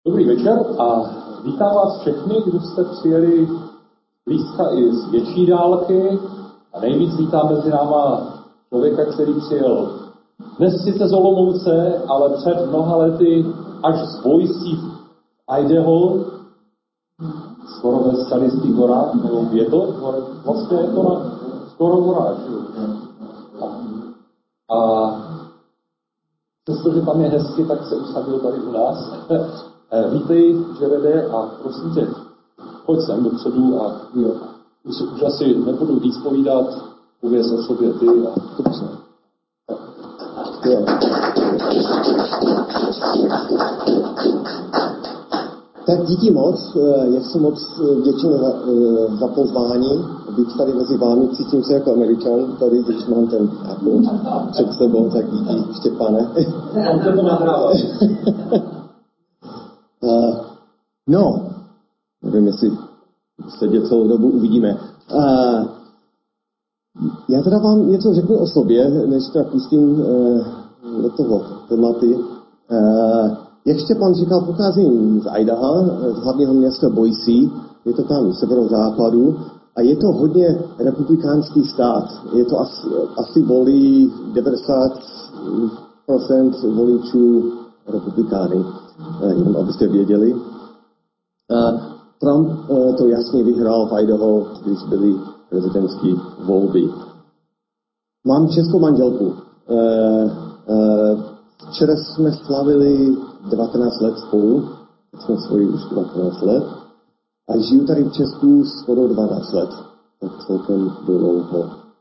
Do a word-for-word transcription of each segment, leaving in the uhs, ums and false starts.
Dobrý večer a vítám vás všechny, kdo jste přijeli blízka i z větší dálky. A nejvíc vítám mezi náma člověka, který přijel dnes sice z Olomouce, ale před mnoha lety až z Boise v Idaho, skoro ve Skalistých horách, nebo je to? Vlastně je to na skoro horách. A, a přestože tam je hezky, tak se usadil tady u nás. Vítej, Jarede, a prosím tě, pojď sem dopředu a jo, už, už asi nebudu víc povídat, pověz o sobě ty a to se. Tak díky moc, já jsem moc vděčný za, za pozvání, být tady mezi vámi, cítím se jako Američan, tady když mám ten Apple před sebou, tak díky Štěpane. On se to nahrává. Uh, no, nevím, jestli sedět celou dobu, uvidíme. Uh, já teda vám něco řeknu o sobě, než to pustím uh, do toho tématy. Uh, jak Štěpán říkal, pocházím z Idaha, z hlavního města Boise, je to tam v severozápadu a je to hodně republikánský stát. Je to asi, asi volí devadesát procent voličů republikány. Jenom abyste věděli. Uh, Trump uh, to jasně vyhrál v Idaho, když byly prezidentské volby. Mám českou manželku. Uh, uh, včera jsme slavili devatenáct let spolu, tak jsme svoji už devatenáct let. A žiju tady v Česku skoro dvanáct let. Tak celkem dlouho.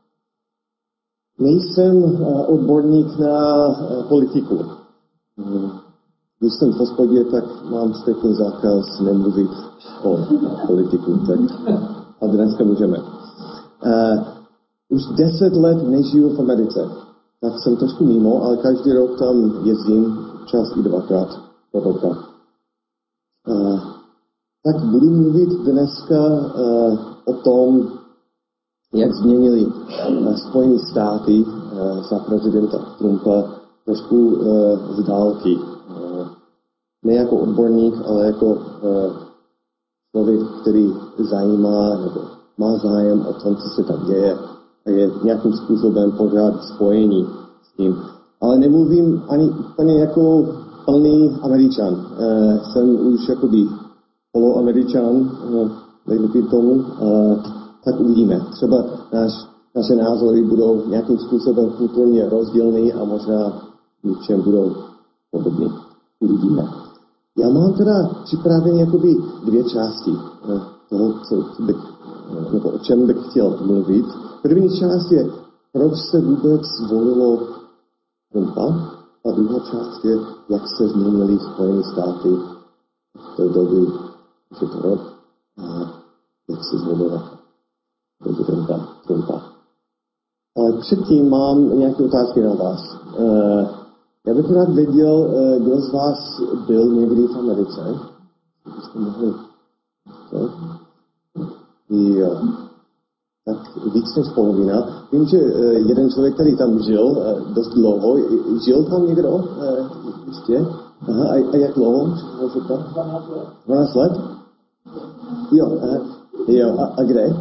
Nejsem uh, odborník na uh, politiku. Hmm. Když jsem v hospodě, tak mám striktný zákaz nemluvit o politiku, tak a dneska můžeme. Uh, už deset let nežiju v Americe, tak jsem trošku mimo, ale každý rok tam jezdím, čas i dvakrát do roka. Uh, tak budu mluvit dneska uh, o tom, jak změnili uh, Spojené státy uh, za prezidenta Trumpa trošku uh, z dálky. Ne jako odborník, ale jako uh, člověk, který zajímá nebo má zájem o tom, co se tam děje a je nějakým způsobem pořád spojení s tím. Ale nemluvím ani úplně jako plný Američan. Uh, jsem už jakoby poloameričan, uh, nejlepší tomu, uh, tak uvidíme. Třeba naš, naše názory budou nějakým způsobem kulturně rozdílný a možná něčem budou podobný. Uvidíme. Já mám teda připravené jakoby dvě části toho, co bych, nebo o čem bych chtěl mluvit. První část je, proč se vůbec zvolilo Trumpa, a druhá část je, jak se změnily Spojené státy v té doby, když je to rok, a jak se zvolila prezidenta Trumpa. Ale předtím mám nějaké otázky na vás. Já bych rád věděl, kdo z vás byl někdy v Americe. Kdybyste mohli to. Jo. Tak víc než polovina. Vím, že jeden člověk, který tam žil dost dlouho, žil tam někdo ještě? Aha, a, a jak dlouho? dvanáct let. dvanáct let? Jo, aha. Jo, a, a kde?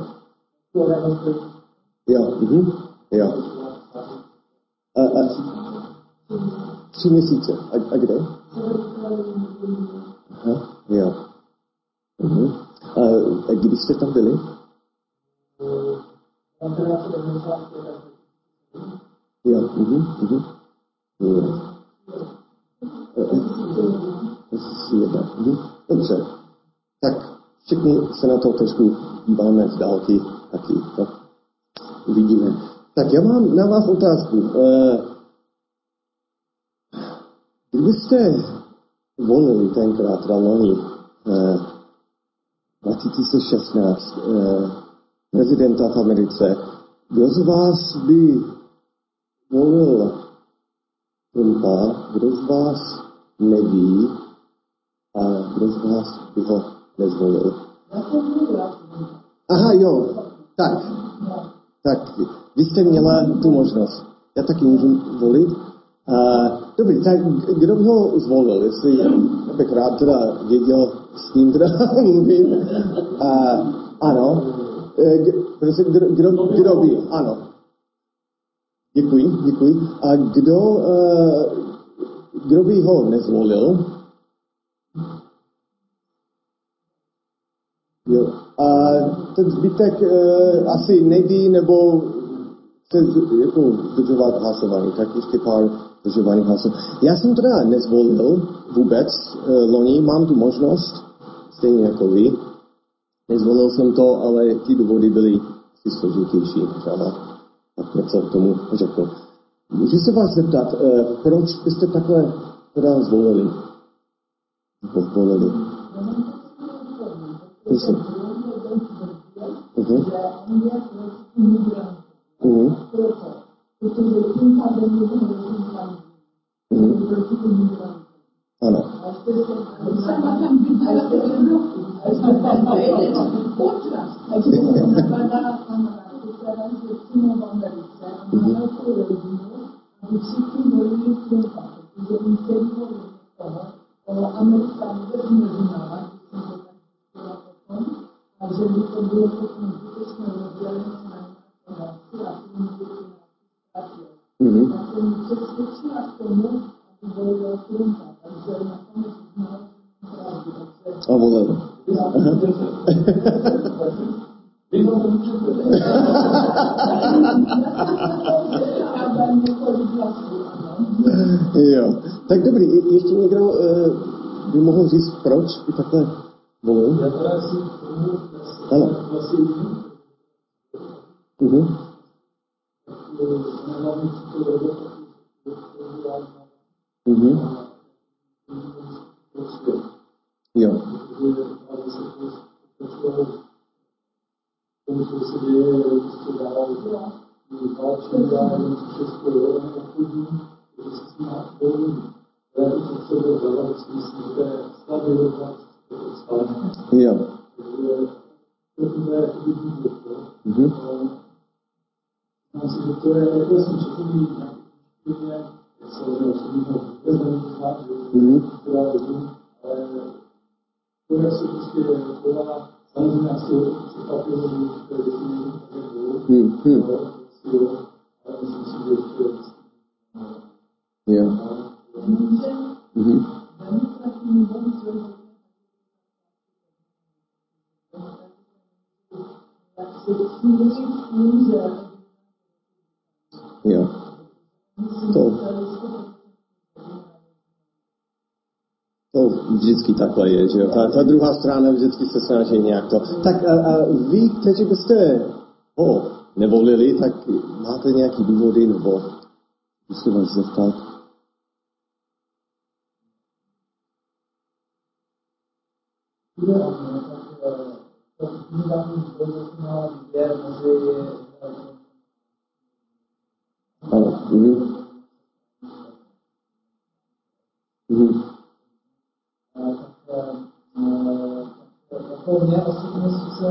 Jo, mhm. Jo. A, a, Tři měsíce. A, a kde? Aha, jo. Uh-huh. A, a kdy jste tam byli? Jo, uh-huh, uh-huh. Jo. Uh-huh. Dobře. Tak všichni se na to trošku díváme z dálky taky. Tak uvidíme. Tak já mám na vás otázku. Uh, Kdybyste volili tenkrát, teda loni, eh, dva tisíce šestnáct, eh, prezidenta v Americe, kdo z vás by volil Trumpa, kdo z vás neví a kdo z vás by ho nezvolil? Aha, jo, tak, tak, vy jste měla tu možnost. Já taky můžu volit. Uh, dobrý, tak kdo by ho zvolil? Jestli bych rád teda věděl, s kým teda mluvím. Uh, ano. Uh, kdo, kdo, kdo by? Ano. Děkuji, děkuji. A kdo, uh, kdo by ho nezvolil? Jo. A ten zbytek uh, asi neví, nebo chce jako zdržovat hlasování, tak ještě pár zdržování hlasování. Já jsem teda nezvolil vůbec uh, loni, mám tu možnost, stejně jako vy. Nezvolil jsem to, ale ty důvody byly asi složitější, třeba tak něco k tomu řekl. Můžu se vás zeptat, uh, proč byste takhle teda zvolili? Zvolili. Prosím. Uh-huh. Uh-huh. Uh-huh. Ano. A že by to bylo potom skutečně rozdělené na generaci a tím by to na to mi přesvědčila k tomu, aby volil Trumpa. Takže nakonec uznala, že mám pravdu. A volil. Vy to můžete. Já dám několik hlasů, ano. Jo. Tak dobrý, ještě někdo uh, by mohl říct, proč by takhle volil? Já teda si tomu ano. vlastně umím. Uh-huh. Tak hlavně si to robot, Mhm. Jo. protože ale se pokračovalo tomu, co se děje, prostě dál válčí, dál nevím, co všechno, jo, a neobchodní, že se s nimi volí. Já to potřebuji zadat, si myslím, že to je slabý rozhod, to je stále. Jo. Takže to je jakoby důvod, jo. Mhm. Mám si, že to je, jako jsem četl nějaký knižky, samozřejmě osobního vůbec nevím znát, že to dá rozum, ale to, jak se prostě chová, samozřejmě asi ho překvapilo, že určité věci nejsou tak, jak budou, jo, asi jo, ale myslím si, že ještě jo. Mhm. Jo. To, to vždycky takhle je, že jo. Ta, ta druhá strana vždycky se snaží nějak to. Tak a, a vy, kteří byste ho nevolili, tak máte nějaký důvody, nebo musím vás zeptat? Ano. Mhm. Mhm. Jako mě osobně se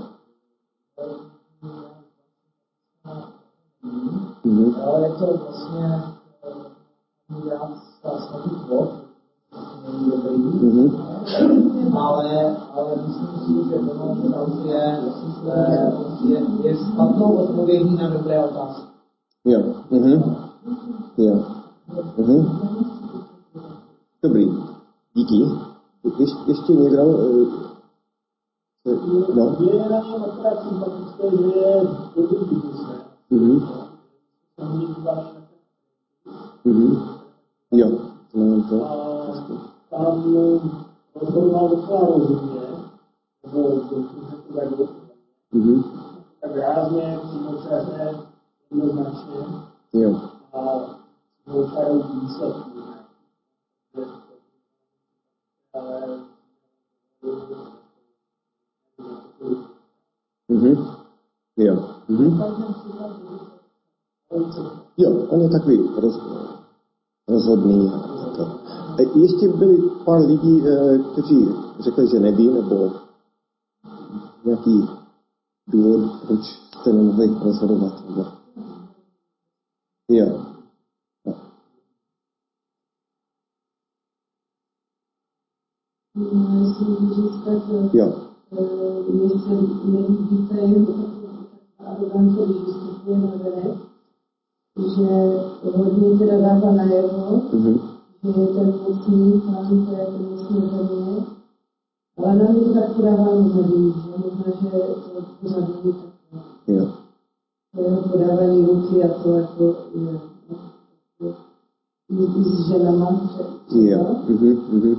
Mhm. ale je to vlastně kandidát státních vod, není dobrý, Mhm. ale, ale myslím si, že Donald Trump je, je, je špatnou odpovědí na dobré otázky. Jo. Mhm. Jo. Mhm. Dobrý. Díky. Ještě, ještě někdo? No. je na něm akorát sympatické, že je dobrý biznismen. Mhm. Mhm. Jo. No, to. Tam rozhodoval docela rozumně, nebo to vedl, Mhm. tak rázně, přímočaře, jednoznačně, Jo. a přímočarou výsledků. Ale Mhm. Jo. Mhm. Jo, on je takový roz, rozhodný. To. Ještě byli pár lidí, kteří řekli, že neví, nebo nějaký důvod, proč jste nemohli rozhodovat. Nebo... Jo. jestli můžu říct, jo. Mně se nelíbí ta jeho arogance, když vystupuje na venek, že hodně teda dává najevo, mm-hmm. že je ten mocný pán té mocné země, ale na mě to tak podává moc neví, že možná, že to pořád není takové. Jo. To jeho podávání ruky a to jako je i s ženama. Jo. Mhm, mhm.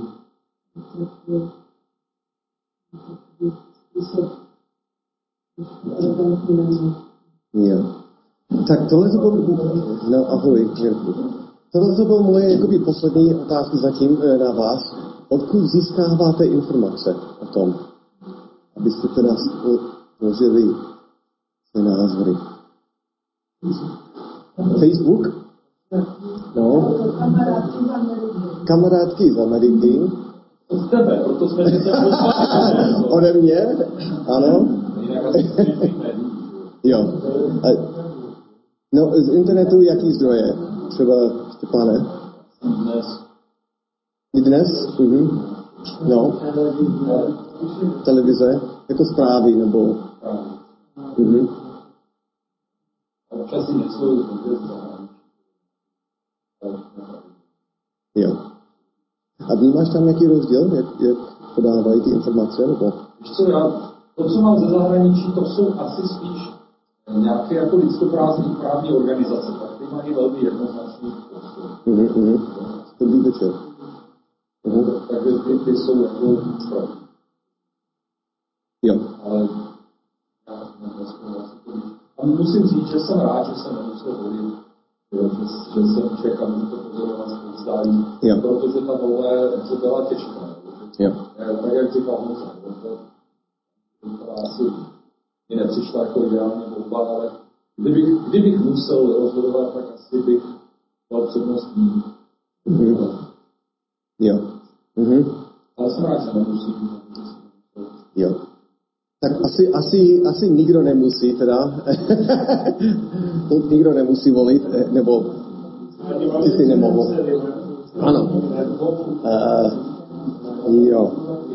Jo. Tak tohle to byl, no ahoj, Jirku. Tohle to byl moje jakoby poslední otázka zatím na vás. Odkud získáváte informace o tom? Abyste teda složili své názory. Facebook? No. Kamarádky z Ameriky. Od tebe, proto jsme se to poslali. Ode mě? Ano. Jinak asi jo. No, z internetu jaký zdroje? Třeba Štěpáne? Dnes. I dnes? Mhm. No. Televize? Jako zprávy, nebo? Mhm. Občas si něco jo. A vnímáš tam nějaký rozdíl, jak, jak podávají ty informace? Nebo? Víš co, já, to, co mám ze zahraničí, to jsou asi spíš nějaké jako lidskoprávní právní organizace, tak ty mají velmi jednoznačný postup. Mhm, mhm. Dobrý večer. Mhm. Takže ty, ty jsou jako pro. Jo. Ale já a musím říct, že jsem rád, že jsem nemusel volit, že, že jsem čekal, že to pozorovat zpozdálí, protože ta volba to byla těžká. Jo. Tak jak říkal Honza, to asi mi nepřišla jako ideální volba, ale kdybych, kdybych musel rozhodovat, tak asi bych dal přednost ním. Mm-hmm. Jo. Mm-hmm. Ale jsem rád, že nemusím. Jo. Tak asi, asi, asi nikdo nemusí teda. Nikdo nemusí volit, nebo ty si nemohl. Ano. Uh, jo.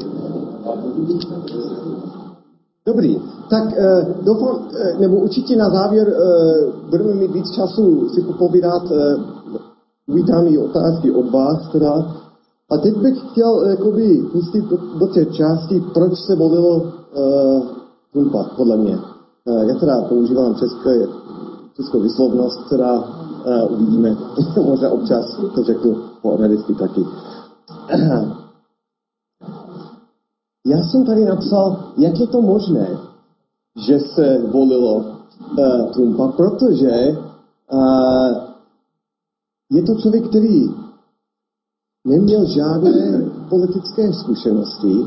Dobrý, tak uh, doufám, uh, nebo určitě na závěr uh, budeme mít víc času si popovídat. Uh, vítám i otázky od vás teda. A teď bych chtěl jakoby pustit do, do té části, proč se volilo uh, Trumpa, podle mě. Uh, já teda používám české, českou vyslovnost, teda uh, uvidíme, možná občas to řeknu po americky taky. Já jsem tady napsal, jak je to možné, že se volilo uh, Trumpa, protože uh, je to člověk, který neměl žádné politické zkušenosti,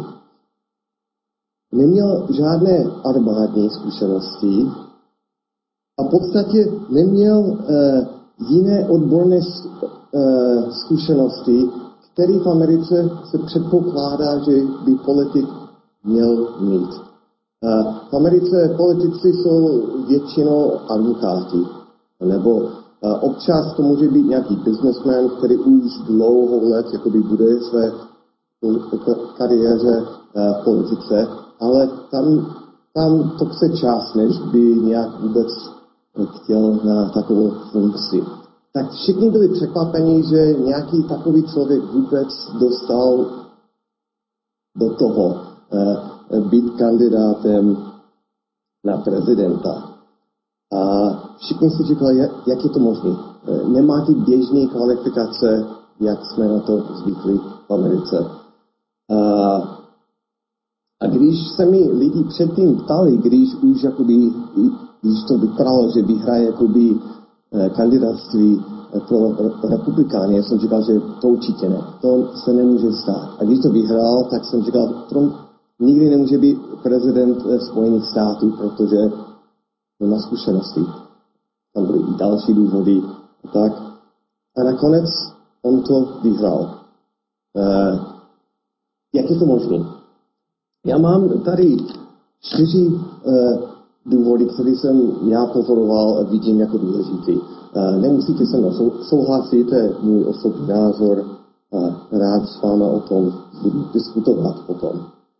neměl žádné armádní zkušenosti a v podstatě neměl uh, jiné odborné uh, zkušenosti, které v Americe se předpokládá, že by politik měl mít. Uh, v Americe politici jsou většinou advokáti, nebo Uh, občas to může být nějaký businessman, který už dlouho let jakoby buduje své kariéře uh, v politice, ale tam, tam to chce čas, než by nějak vůbec chtěl na takovou funkci. Tak všichni byli překvapeni, že nějaký takový člověk vůbec dostal do toho uh, být kandidátem na prezidenta. A všichni si říkali, jak je to možné. Nemá ty běžné kvalifikace, jak jsme na to zvykli v Americe. A, a když se mi lidi předtím ptali, když už jakoby, když to vypadalo, že vyhraje jakoby kandidátství pro republikány, já jsem říkal, že to určitě ne. To se nemůže stát. A když to vyhrál, tak jsem říkal, Trump nikdy nemůže být prezident Spojených států, protože nemá zkušenosti. Tam byly i další důvody a tak. A nakonec on to vyhrál. Uh, jak je to možné? Já mám tady čtyři uh, důvody, které jsem já pozoroval a vidím jako důležitý. Uh, nemusíte se mnou souhlasit, to je můj osobní názor. a rád s vámi o tom budu diskutovat potom.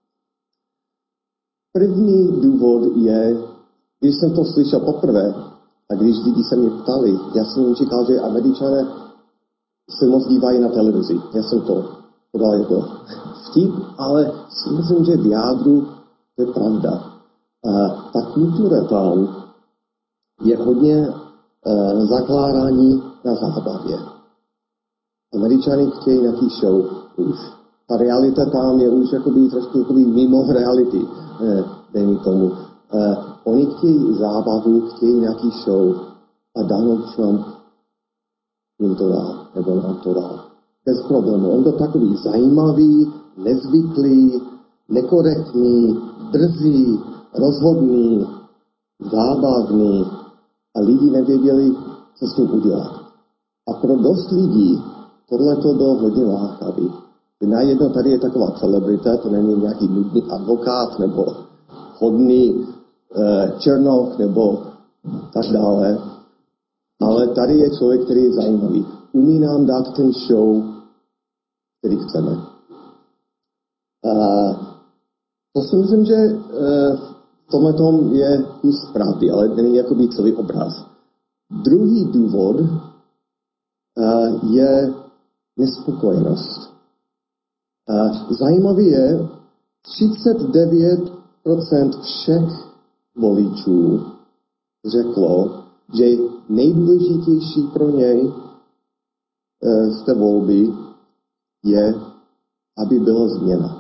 První důvod je, když jsem to slyšel poprvé a když lidi se mě ptali, já jsem jim říkal, že Američané se moc dívají na televizi. Já jsem to podal jako vtip, ale si myslím, že v jádru to je pravda. A ta kultura tam je hodně uh, zakládání na zábavě. Američani chtějí nějaký show už. Ta realita tam je už jakoby, trošku jakoby mimo reality, eh, dejme tomu. Eh, oni chtějí zábavu, chtějí nějaký show a Donald Trump jim to dá, nebo nám to dá. Bez problému. On byl takový zajímavý, nezvyklý, nekorektní, drzý, rozhodný, zábavný a lidi nevěděli, co s tím udělat. A pro dost lidí tohle to bylo hodně lákavý. Najednou tady je taková celebrita, to není nějaký nudný advokát nebo hodný eh, černoch nebo tak dále. Ale tady je člověk, který je zajímavý. Umí nám dát ten show, který chceme. Uh, to si myslím, že uh, v tomhle tom je kus pravdy, ale není jakoby celý obraz. Druhý důvod uh, je nespokojenost. Uh, zajímavý je, třicet devět procent všech voličů řeklo, že nejdůležitější pro něj uh, z té volby je, aby byla změna.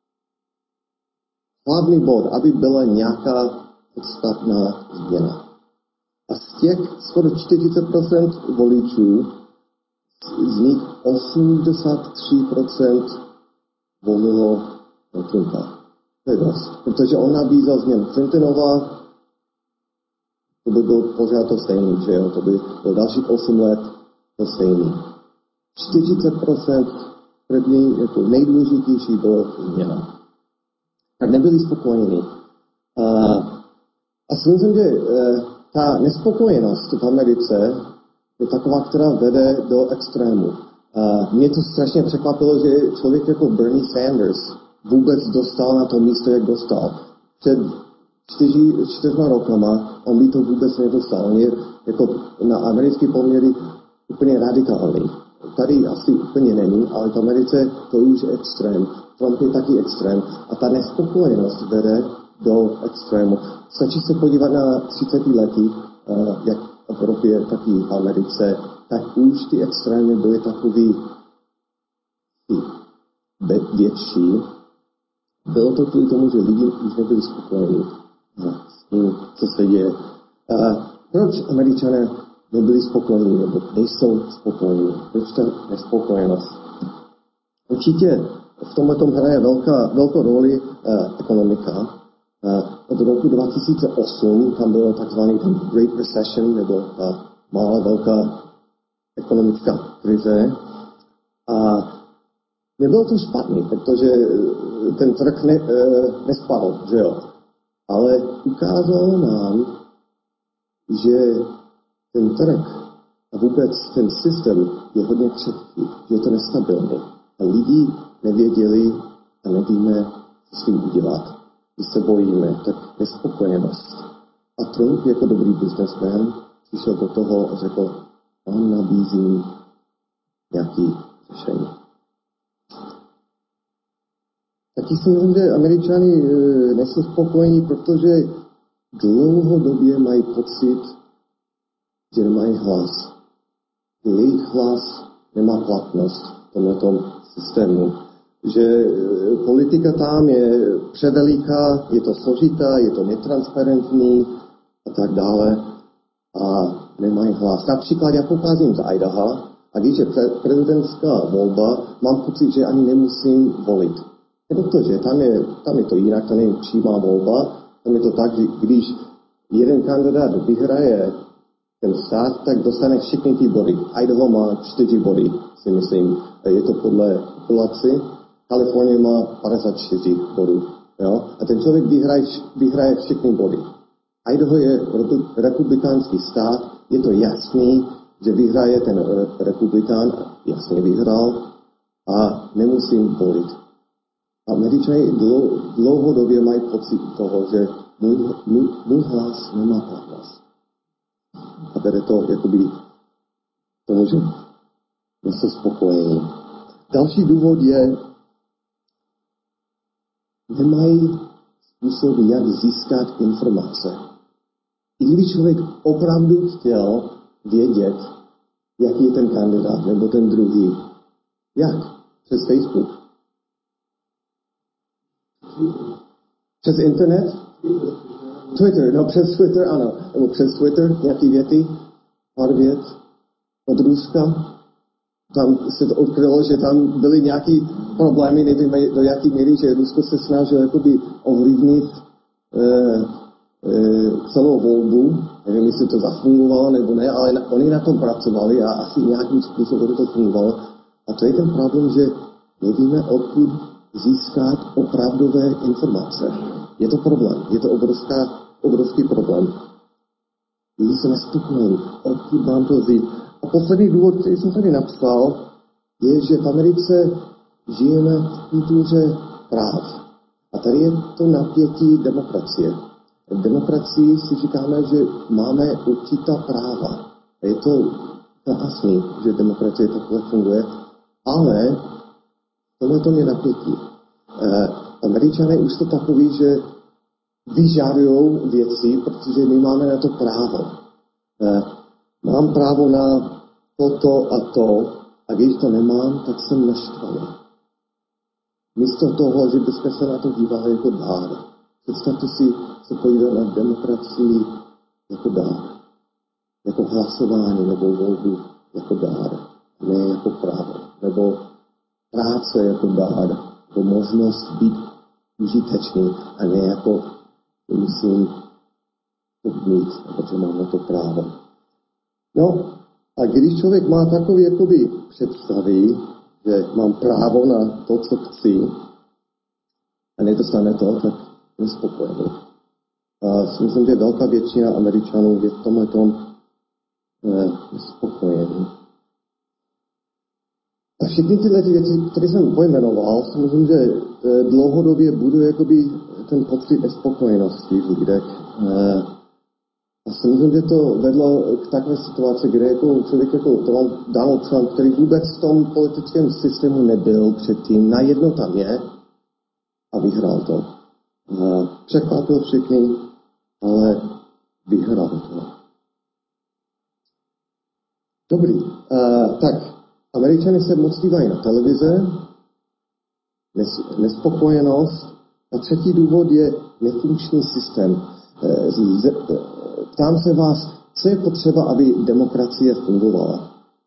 Hlavní bod, aby byla nějaká podstatná změna. A z těch skoro čtyřicet procent voličů, z nich osmdesát tři procent volilo na Trumpa. To je dost, protože on nabízel změnu. Clintonova, to by byl pořád to stejný, že jo? To by bylo dalších osm let to stejný. čtyřicet procent první, jako nejdůležitější bylo změna. Tak nebyli spokojení. Uh, a si myslím, že uh, ta nespokojenost v Americe je taková, která vede do extrému. Uh, mě to strašně překvapilo, že člověk jako Bernie Sanders vůbec dostal na to místo, jak dostal. Před čtyři, čtyřma rokama on by to vůbec nedostal. On je jako na americké poměry úplně radikální. Tady asi úplně není, ale v Americe to už je extrém. Trump je taky extrém. A ta nespokojenost vede do extrému. Stačí se podívat na třicetiletí, jak v Evropě, tak i v Americe, tak už ty extrémy byly takový větší. Bylo to kvůli tomu, že lidi už nebyli spokojení s tím, co se děje. Proč Američané nebyli spokojení, nebo nejsou spokojení? Proč ta nespokojenost? Určitě v tomhle tom hraje velká, velkou roli eh, ekonomika. Eh, od roku dva tisíce osm tam bylo takzvaný ten Great Recession, nebo eh, malá velká ekonomická krize. A nebylo to špatný, protože ten trh ne, eh, nespadl, že jo. Ale ukázalo nám, že ten trh a vůbec ten systém je hodně křehký, že je to nestabilní. A lidi nevěděli a nevíme, co s tím udělat. Když se bojíme, tak nespokojenost. A Trump jako dobrý businessman přišel do toho a řekl, vám nabízím nějaký řešení. Taky si myslím, že Američani nejsou spokojení, protože dlouhodobě mají pocit, že nemají hlas. Že jejich hlas nemá platnost v tomto systému. Že politika tam je převeliká, je to složitá, je to netransparentní a tak dále a nemají hlas. Například já pocházím z Idaha a když je prezidentská volba, mám pocit, že ani nemusím volit. Protože tam je, tam je to jinak, tam je přímá volba, tam je to tak, že když jeden kandidát vyhraje ten stát, tak dostane všechny ty body. Idaho má čtyři body, si myslím. Je to podle populaci. Kalifornie má padesát čtyři bodů. Jo? A ten člověk vyhraje, vyhraje všechny body. Idaho je republikánský stát, je to jasný, že vyhraje ten republikán, jasně vyhrál, a nemusím volit. Američané dlouhodobě mají pocit toho, že můj, můj, můj hlas nemá pravdas. A bere to jakoby tomu, že jsou spokojení. Další důvod je, nemají způsob, jak získat informace. I kdyby člověk opravdu chtěl vědět, jaký je ten kandidát nebo ten druhý, jak? Přes Facebook? Přes internet? Twitter, no přes Twitter, ano. Nebo přes Twitter, nějaký věty, pár vět od Ruska. Tam se to odkrylo, že tam byly nějaký problémy, nevím do jaký míry, že Rusko se snažilo jakoby ovlivnit e, e, celou volbu. Nevím, jestli to zafungovalo nebo ne, ale na, oni na tom pracovali a asi nějakým způsobem to fungovalo. A to je ten problém, že nevíme, odkud získat opravdové informace. Je to problém, je to obrovská, obrovský problém. Lidi se nespokojení, odkud mám to vzít. A poslední důvod, který jsem tady napsal, je, že v Americe žijeme v kultuře práv. A tady je to napětí demokracie. V demokracii si říkáme, že máme určitá práva. A je to krásný, že demokracie takhle funguje, ale tohle to je napětí. E, Američané už jsou takový, že vyžadují věci, protože my máme na to právo. E, mám právo na toto a to, a když to nemám, tak jsem naštvaný. Místo toho, že byste se na to dívali jako dár. Představte si se podívat na demokracii jako dár. Jako hlasování nebo volbu jako dár. Ne jako právo. Nebo práce jako dár. Jako možnost být užitečný a ne jako musím to mít, protože mám na to právo. No, a když člověk má takový jakoby představy, že mám právo na to, co chci, a nedostane to, tak nespokojený. A si myslím, že velká většina Američanů je v tomhletom eh, nespokojený. A všechny tyhle věci, které jsem pojmenoval, si myslím, že eh, dlouhodobě buduje jakoby ten pocit nespokojenosti v lidech. Eh, A si myslím, že to vedlo k takové situaci, kde jako člověk jako Donald Trump, který vůbec v tom politickém systému nebyl předtím, najednou tam je a vyhrál to. Překvapil všechny, ale vyhrál to. Dobrý. Uh, tak, Američané se moc dívají na televize, nes, nespokojenost a třetí důvod je nefunkční systém. Uh, z, Ptám se vás, co je potřeba, aby demokracie fungovala?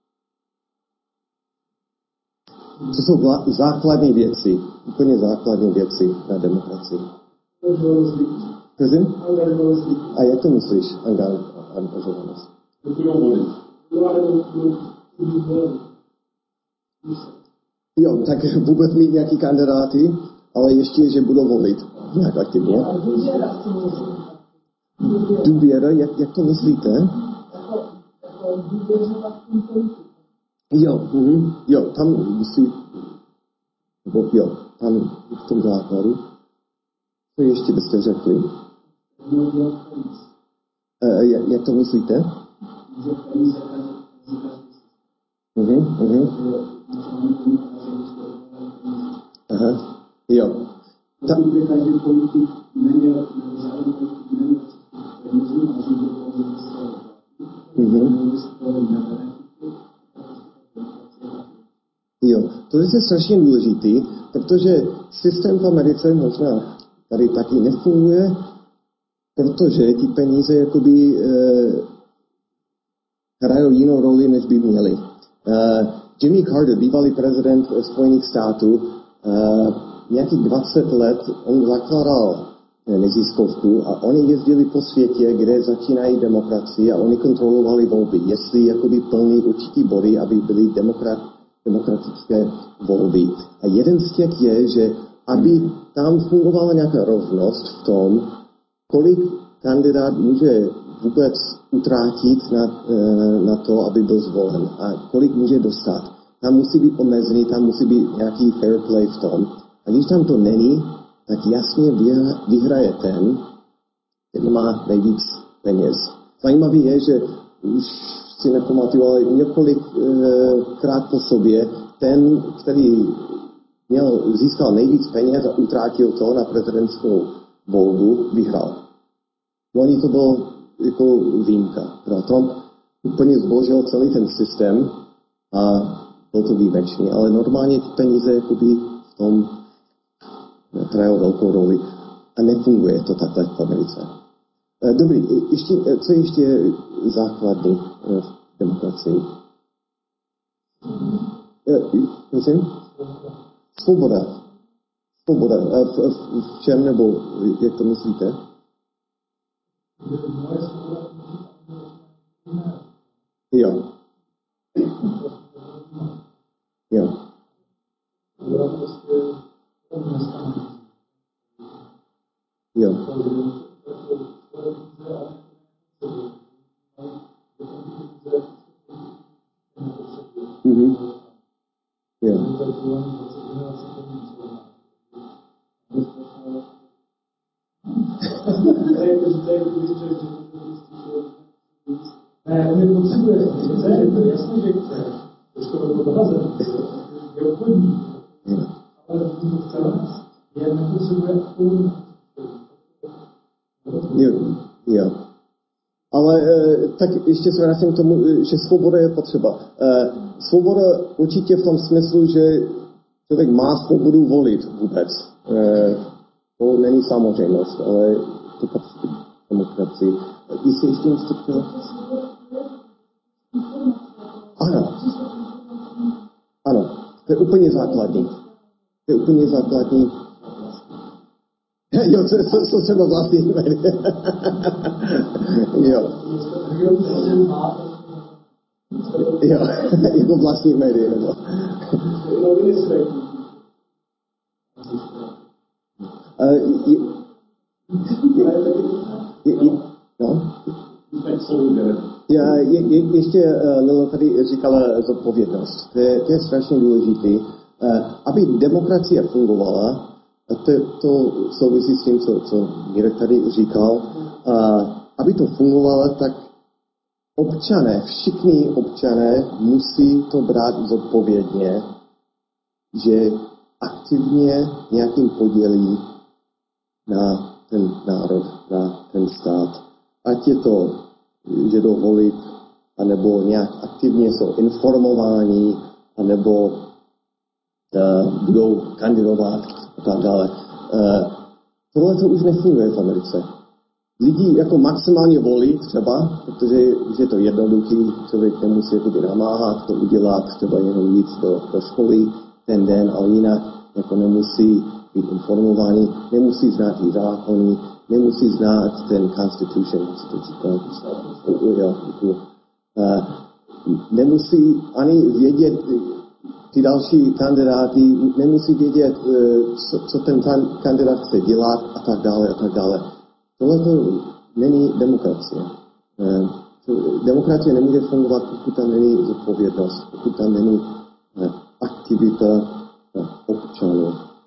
Co jsou základní věci, úplně základní věci na demokracii? Prosím? A jak to myslíš, angažovanost? Jo, tak vůbec mít nějaký kandidáty, ale ještě, že budou volit nějak aktivně. Důvěra, jak, jak to myslíte? Jako, jako důvěřovat tím politiku. Jo, mm, jo, tam musí, nebo jo, tam v tom základu. Co ještě byste řekli? E, jak, jak to myslíte? Mhm, mhm. Aha, jo. Ta... Každý politik neměl žádný politik neměl penězů a žil do pouze ze svého platu. Jo, to je strašně důležitý, protože systém v Americe možná tady taky nefunguje, protože ty peníze jakoby eh, hrajou jinou roli, než by měli. Eh, Jimmy Carter, bývalý prezident Spojených států, eh, nějakých dvacet let, on zakládal neziskovku a oni jezdili po světě, kde začínají demokracie a oni kontrolovali volby, jestli jakoby plní určitý body, aby byly demokrat, demokratické volby. A jeden z těch je, že aby tam fungovala nějaká rovnost v tom, kolik kandidát může vůbec utrátit na, na to, aby byl zvolen a kolik může dostat. tam musí být omezený, tam musí být nějaký fair play v tom. A když tam to není, tak jasně vyhraje ten, který má nejvíc peněz. Zajímavé je, že už si nepamatuju, ale několikrát po sobě ten, který měl, získal nejvíc peněz a utrátil to na prezidentskou volbu, vyhrál. Loni to bylo jako výjimka. Trump úplně zbožil celý ten systém a byl to výjimečný, ale normálně ty peníze jakoby v tom hrají velkou roli a nefunguje to takhle v Americe. Dobrý, ještě, co je ještě základní v demokracii? Prosím? Svoboda. Svoboda. A v, v, v čem, nebo jak to myslíte? Jo. Jo. Jo. Mhm. Jo. Ne, on je potřebuje, chce, to je jasný, že chce. Už to bylo blázen, je obchodní. Ale to chce nás, je nepotřebuje aktivní. Jo, jo. Ale tak ještě se vrátím k tomu, že svoboda je potřeba. Svoboda určitě v tom smyslu, že člověk má svobodu volit vůbec. To není samozřejmost, ale to patří k demokracii. Vy jste ještě něco chtěla? Ano. Ano, to je úplně základní. To je úplně základní. Jo, co, co, co třeba vlastní média. Jo. Jo, jako vlastní média. Nebo. Je, je, je, no. Já, je, je, ještě Lilo tady říkala zodpovědnost. To je, to je strašně důležité. Aby demokracie fungovala, a to, to souvisí s tím, co, co Mirek tady říkal, aby to fungovalo, tak občané, všichni občané musí to brát zodpovědně, že aktivně nějakým podělí na ten národ, na ten stát. Ať je to, že jdou volit, anebo nějak aktivně jsou informováni, anebo uh, budou kandidovat a tak dále. Uh, tohle to už nefunguje v Americe. Lidi jako maximálně volí třeba, protože už je to jednoduchý, člověk nemusí jakoby namáhat, to udělat, třeba jenom jít do, do školy ten den, ale jinak jako nemusí být informovaný, nemusí znát ty zákony, nemusí znát ten constitution, co to říká, jo, uh, nemusí ani vědět, ty další kandidáty nemusí vědět, co, co ten kandidát chce dělat a tak dále a tak dále. Tohle to není demokracie. Demokracie nemůže fungovat, pokud tam není zodpovědnost, pokud tam není aktivita občanů.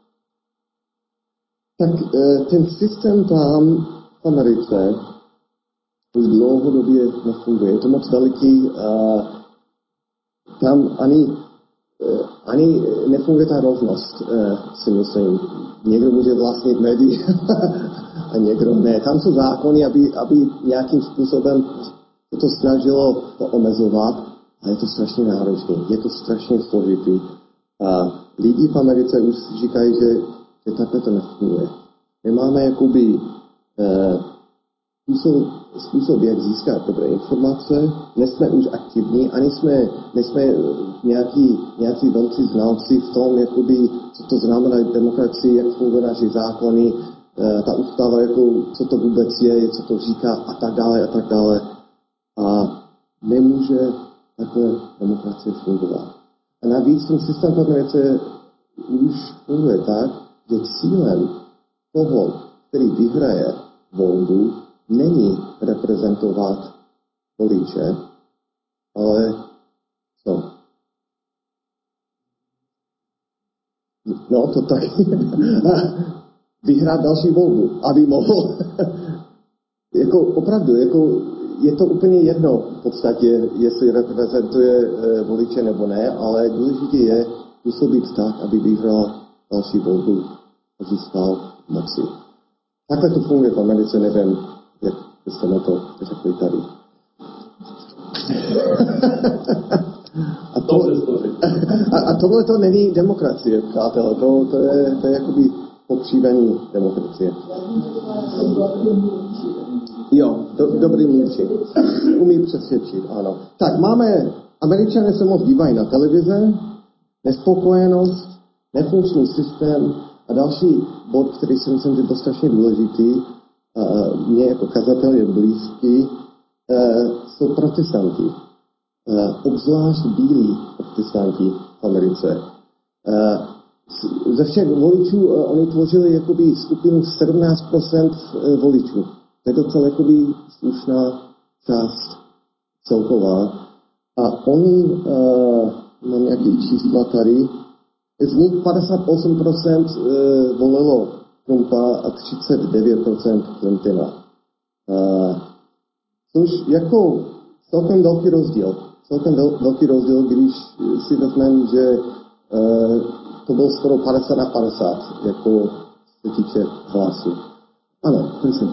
Tak ten systém tam v Americe už dlouhodobě nefunguje. Je to moc veliký a tam ani, ani nefunguje ta rovnost, si myslím. Někdo může vlastnit média a někdo ne. Tam jsou zákony, aby, aby nějakým způsobem to snažilo to omezovat, a je to strašně náročné, je to strašně složitý. A lidi v Americe už říkají, že, že takhle to nefunguje. Nemáme jakoby eh, způsob, způsob, jak získat dobré informace, nejsme už aktivní, ani jsme, nejsme nějaký, nějaký velcí znalci v tom, jakoby, co to znamená demokracii, jak fungují naše zákony, eh, ta ústava, jako, co to vůbec je, co to říká a tak dále a tak dále. A nemůže takhle demokracie fungovat. A navíc ten systém v Americe už funguje tak, že cílem toho, který vyhraje volbu, není reprezentovat voliče, ale co? No, to taky. Vyhrát další volbu, aby mohl. Jako opravdu, jako je to úplně jedno v podstatě, jestli reprezentuje e, voliče nebo ne, ale důležité je působit tak, aby vyhrál další volbu a zůstal v moci. Takhle to funguje v Americe, nevím, jak jste na to řekli tady. A, to, a, a tohle to není demokracie, přátelé, to, to je, to je jakoby pokřívení demokracie. Jo, do, dobrý mluvčí. Umí přesvědčit, ano. Tak máme, Američané se moc dívají na televize, nespokojenost, nefunkční systém a další bod, který si myslím, že je strašně důležitý, a mě jako kazatel je blízký, jsou protestanti. Obzvlášť bílí protestanti v Americe. Ze všech voličů oni tvořili jakoby skupinu sedmnáct procent voličů. To je docela jakoby slušná část celková. A oni, uh, mám nějaké čísla tady, z nich padesát osm procent uh, volilo Trumpa a třicet devět procent Clintona. Uh, což jako celkem velký rozdíl. Celkem vel, velký rozdíl, když si vezmeme, že uh, to bylo skoro padesát na padesát, jako se týče hlasu. Ano, prosím.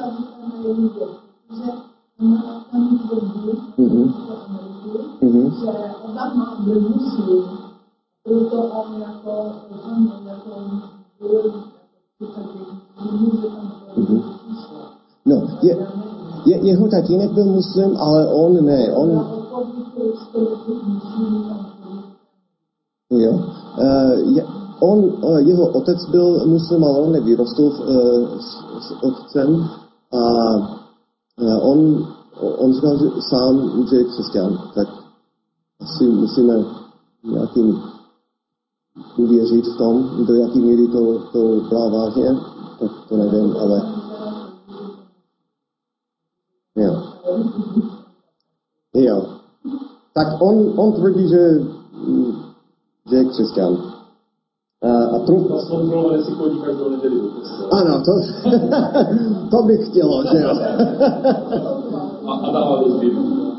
Mm-hmm. Mm-hmm. Že Obama byl muslim, proto on jako, on jako byl, nemůže tam to číslo. No, je, je, jeho tatínek byl muslim, ale on ne, on... Jo. Uh, je, on, uh, jeho otec byl muslim, ale on nevyrostl uh, s, s otcem a uh, on, on říkal, že sám, že je křesťan, tak asi musíme nějakým uvěřit v tom, do jaký míry to, to bral vážně, tak to nevím, ale jo. Jo. Tak on, on tvrdí, že že je křesťan. A, a Trump... Zasloužil, si chodí každou neděli do kostela. Ano, to, to bych chtělo, že jo. A, a dává do zběru.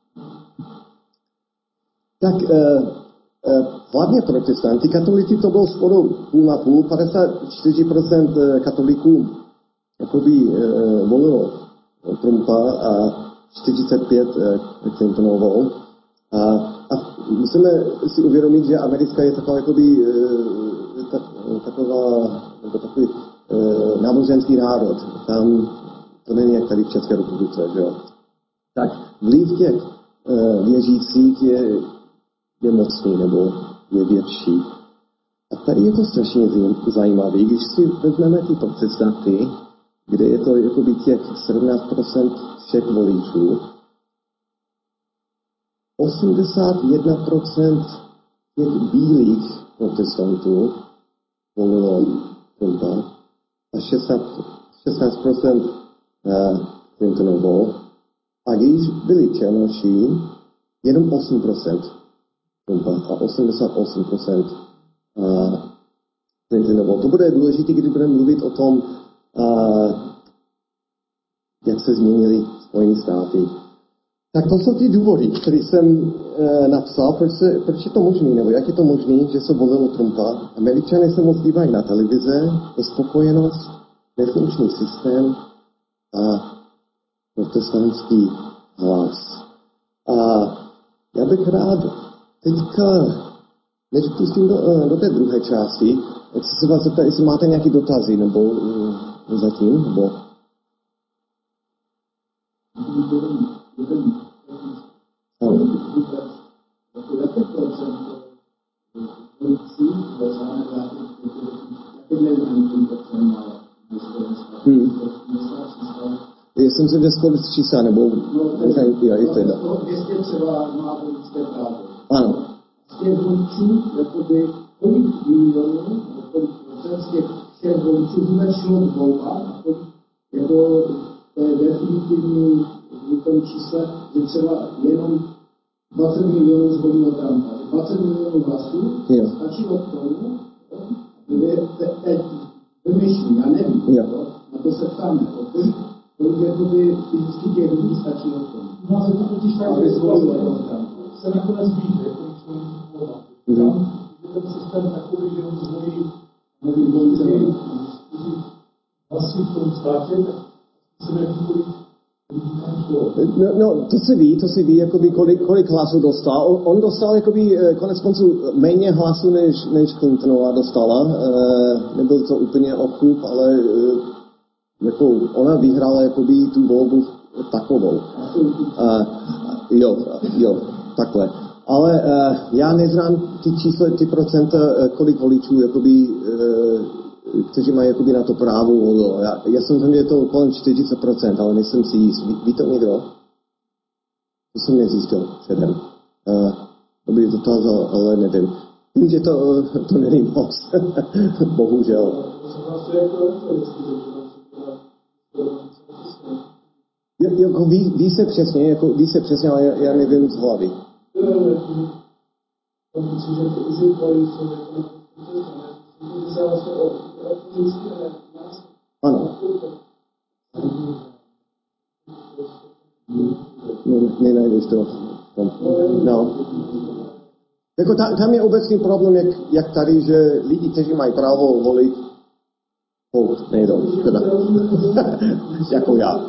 Tak uh, uh, hlavně protestanti, katolíci to bylo skoro půl na půl, padesát čtyři procent katoliků jakoby uh, volilo Trumpa a čtyřicet pět procent uh, Clintonovou. A, a musíme si uvědomit, že Amerika je taková, jakoby, e, tak, taková, nebo takový e, náboženský národ. Tam to není jak tady v České republice, že jo. Tak vliv těch e, věřících je, je mocný, nebo je větší. A tady je to strašně zajímavé, když si vezmeme ty protestanty, kde je to jakoby těch sedmnáct procent všech voličů, osmdesát jedna procent těch bílých protestantů volilo Trumpa a šestnáct procent Clintonovou. A když byli černoší, jenom osm procent Trumpa a osmdesát osm procent Clintonovou. To bude důležité, když budeme mluvit o tom, jak se změnily Spojené státy. Tak to jsou ty důvody, které jsem e, napsal, proč, se, proč je to možný, nebo jak je to možný, že se volilo Trumpa. Američané se moc dívají na televize, nespokojenost, nefunkční systém a protestantský hlas. A já bych rád teďka, než pustím do, do té druhé části, tak se vás zeptat, jestli máte nějaké dotazy, nebo uh, zatím, nebo... Jaké procento voličů veřejné vlády, jaké nevím, procent má Já jsem se dneska z čísla, nebo... No, je to jedno. Jestli třeba má voličské právo. Ano. Z těch voličů, jakoby, kolik milionů, kolik procent z těch všech voličů vůbec šlo k volbám a kolik, jako, to je definitivní v tom čísle, že třeba jenom dvacet milionů zvolilo Trumpa. dvacet milionů hlasů stačilo k tomu, teď vymýšlí, já nevím, jo. Na to se ptáme, kolik, kolik jakoby fyzicky těch lidí stačilo v tom. U nás je to totiž tak, že se nakonec víte, kolik člověk volá. Tam je ten systém takový, že on zvolí, nevím, kteří hlasí v tom státě, tak se neví, kolik No, no, to se ví, to se ví, jakoby, kolik, kolik hlasů dostal. On, on dostal jakoby, konec konců méně hlasů, než, než Clintonová dostala. E, nebyl to úplně ochlup, ale e, jako ona vyhrála jakoby, tu volbu takovou. E, jo, jo, takhle. Ale e, já neznám ty čísla, ty procenta, kolik voličů jakoby, e, kteří mají jakoby na to právo. Já, já jsem tam, že je to kolem čtyřicet procent, ale nejsem si jist. Ví, ví to někdo? To jsem nezjistil předem. Uh, to bych dotázal, ale nevím. Vím, že to, uh, to není moc. Bohužel. Jo, jako ví, ví se přesně, jako ví se přesně, ale já, já nevím z hlavy. Ano. Nenajdeš to. No. Jako ta, tam je obecný problém, jak, jak tady, že lidi, kteří mají právo volit, oh, nejdou. Teda. Jako já.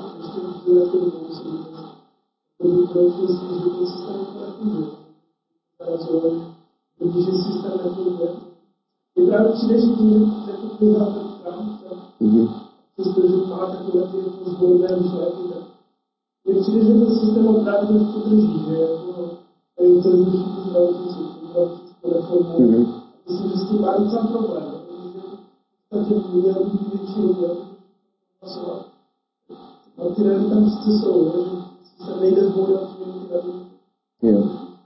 Je právě přijde, že to jako vyhrál ten Trump, přestože má takové ty zvolné myšlenky, tak je přijde, že ten systém právě trošku drží, že jako tady chce zrušit tu zdravotnickou reformu. Myslím, že s tím má docela problém, protože v podstatě měl být většinu, měl být hlasovat. A ty rady tam přece jsou, že se nejde zvolit a změnit ty rady. Jo.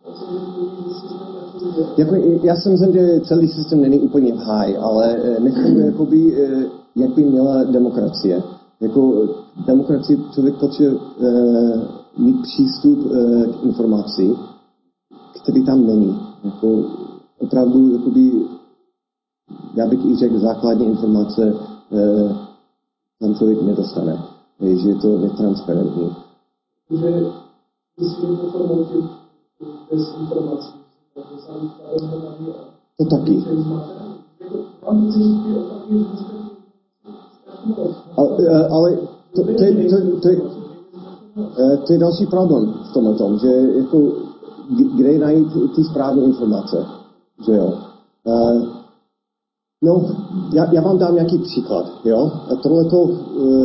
Jako, já jsem zem, že celý systém není úplně v háji, ale nefunguje, jakoby, jak by měla demokracie. Jako demokracie člověk potřebuje uh, mít přístup uh, k informaci, který tam není. Jako, opravdu, jakoby, já bych i řekl, základní informace uh, tam člověk nedostane. Že je to netransparentní. Takže myslím, že formou bez informací. To taky. Ale, ale to, to, je, to, to, je, to je další problém v tomhle tom, že jako, kde najít ty správné informace. Že jo. Uh, no, já, já vám dám nějaký příklad. Jo? A tohleto uh,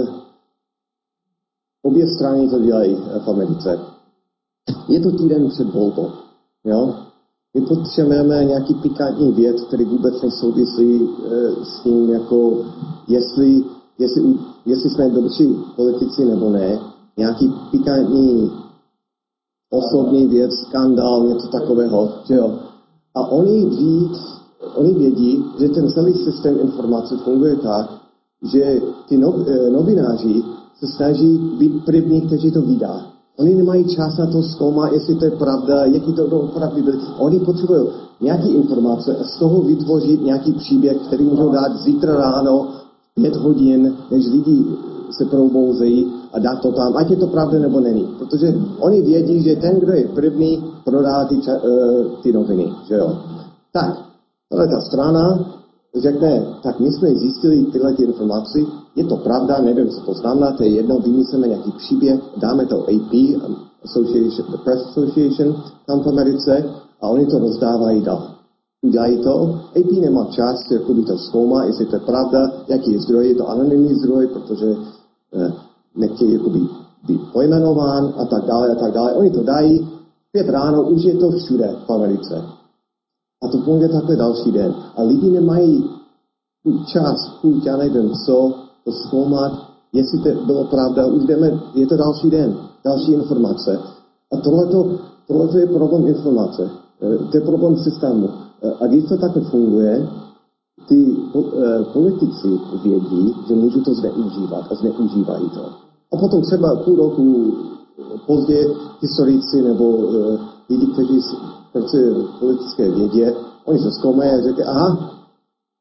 obě strany to dělají v Americe. Je to týden před volbou. Jo? My potřebujeme nějaký pikantní věc, který vůbec nesouvisí e, s tím, jako jestli, jestli, jestli jsme dobří politici nebo ne. Nějaký pikantní osobní věc, skandál, něco takového. Že jo? A oni, ví, oni vědí, že ten celý systém informací funguje tak, že ty no, e, novináři se snaží být první, kteří to vydá. Oni nemají čas na to zkoumat, jestli to je pravda, jaký to opravdu byl. Oni potřebují nějaké informace a z toho vytvořit nějaký příběh, který můžou dát zítra ráno pět hodin, než lidi se probouzejí a dát to tam, ať je to pravda nebo není. Protože oni vědí, že ten, kdo je první, prodá ty, ča, uh, ty noviny. Že jo? Tak, tohle ta strana řekne, tak my jsme zjistili tyhle ty informace, je to pravda, nevím, co to znamená, to je jedno, vymyslíme nějaký příběh, dáme to A P, Association, the Press Association, tam v Americe, a oni to rozdávají dál. Udělají to, A P nemá čas, jako by to zkoumá, jestli to je pravda, jaký je zdroj, je to anonymní zdroj, protože eh, nechtějí jako být, být pojmenován a tak dále a tak dále. Oni to dají, pět ráno, už je to všude v Americe. A to funguje takhle další den. A lidi nemají čas, chuť, já nevím co, to zkoumat, jestli to bylo pravda, už jdeme, je to další den, další informace. A tohleto, tohleto je problém informace, to je problém systému. A když to takhle funguje, ty politici vědí, že můžou to zneužívat a zneužívají to. A potom třeba půl roku později historici nebo lidi, kteří pracují v politické vědě, oni se zkoumají a říkají, aha,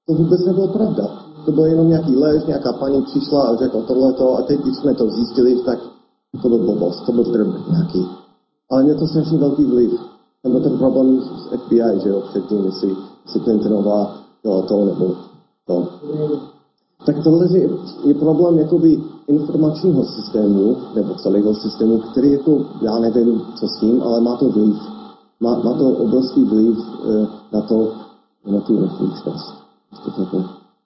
to vůbec nebylo pravda. To byl jenom nějaký lež, nějaká paní přišla a řekla tohleto a teď, když jsme to zjistili, tak to byl blbost, to byl drb nějaký. Ale měl to strašně velký vliv. Tam byl ten problém s F B I, že jo, předtím, jestli, jestli Clintonová dělala to nebo to. Tak tohle je, je problém jakoby informačního systému, nebo celého systému, který jako, já nevím, co s tím, ale má to vliv. Má, má to obrovský vliv e, na to, na tu nefunkčnost. To takhle.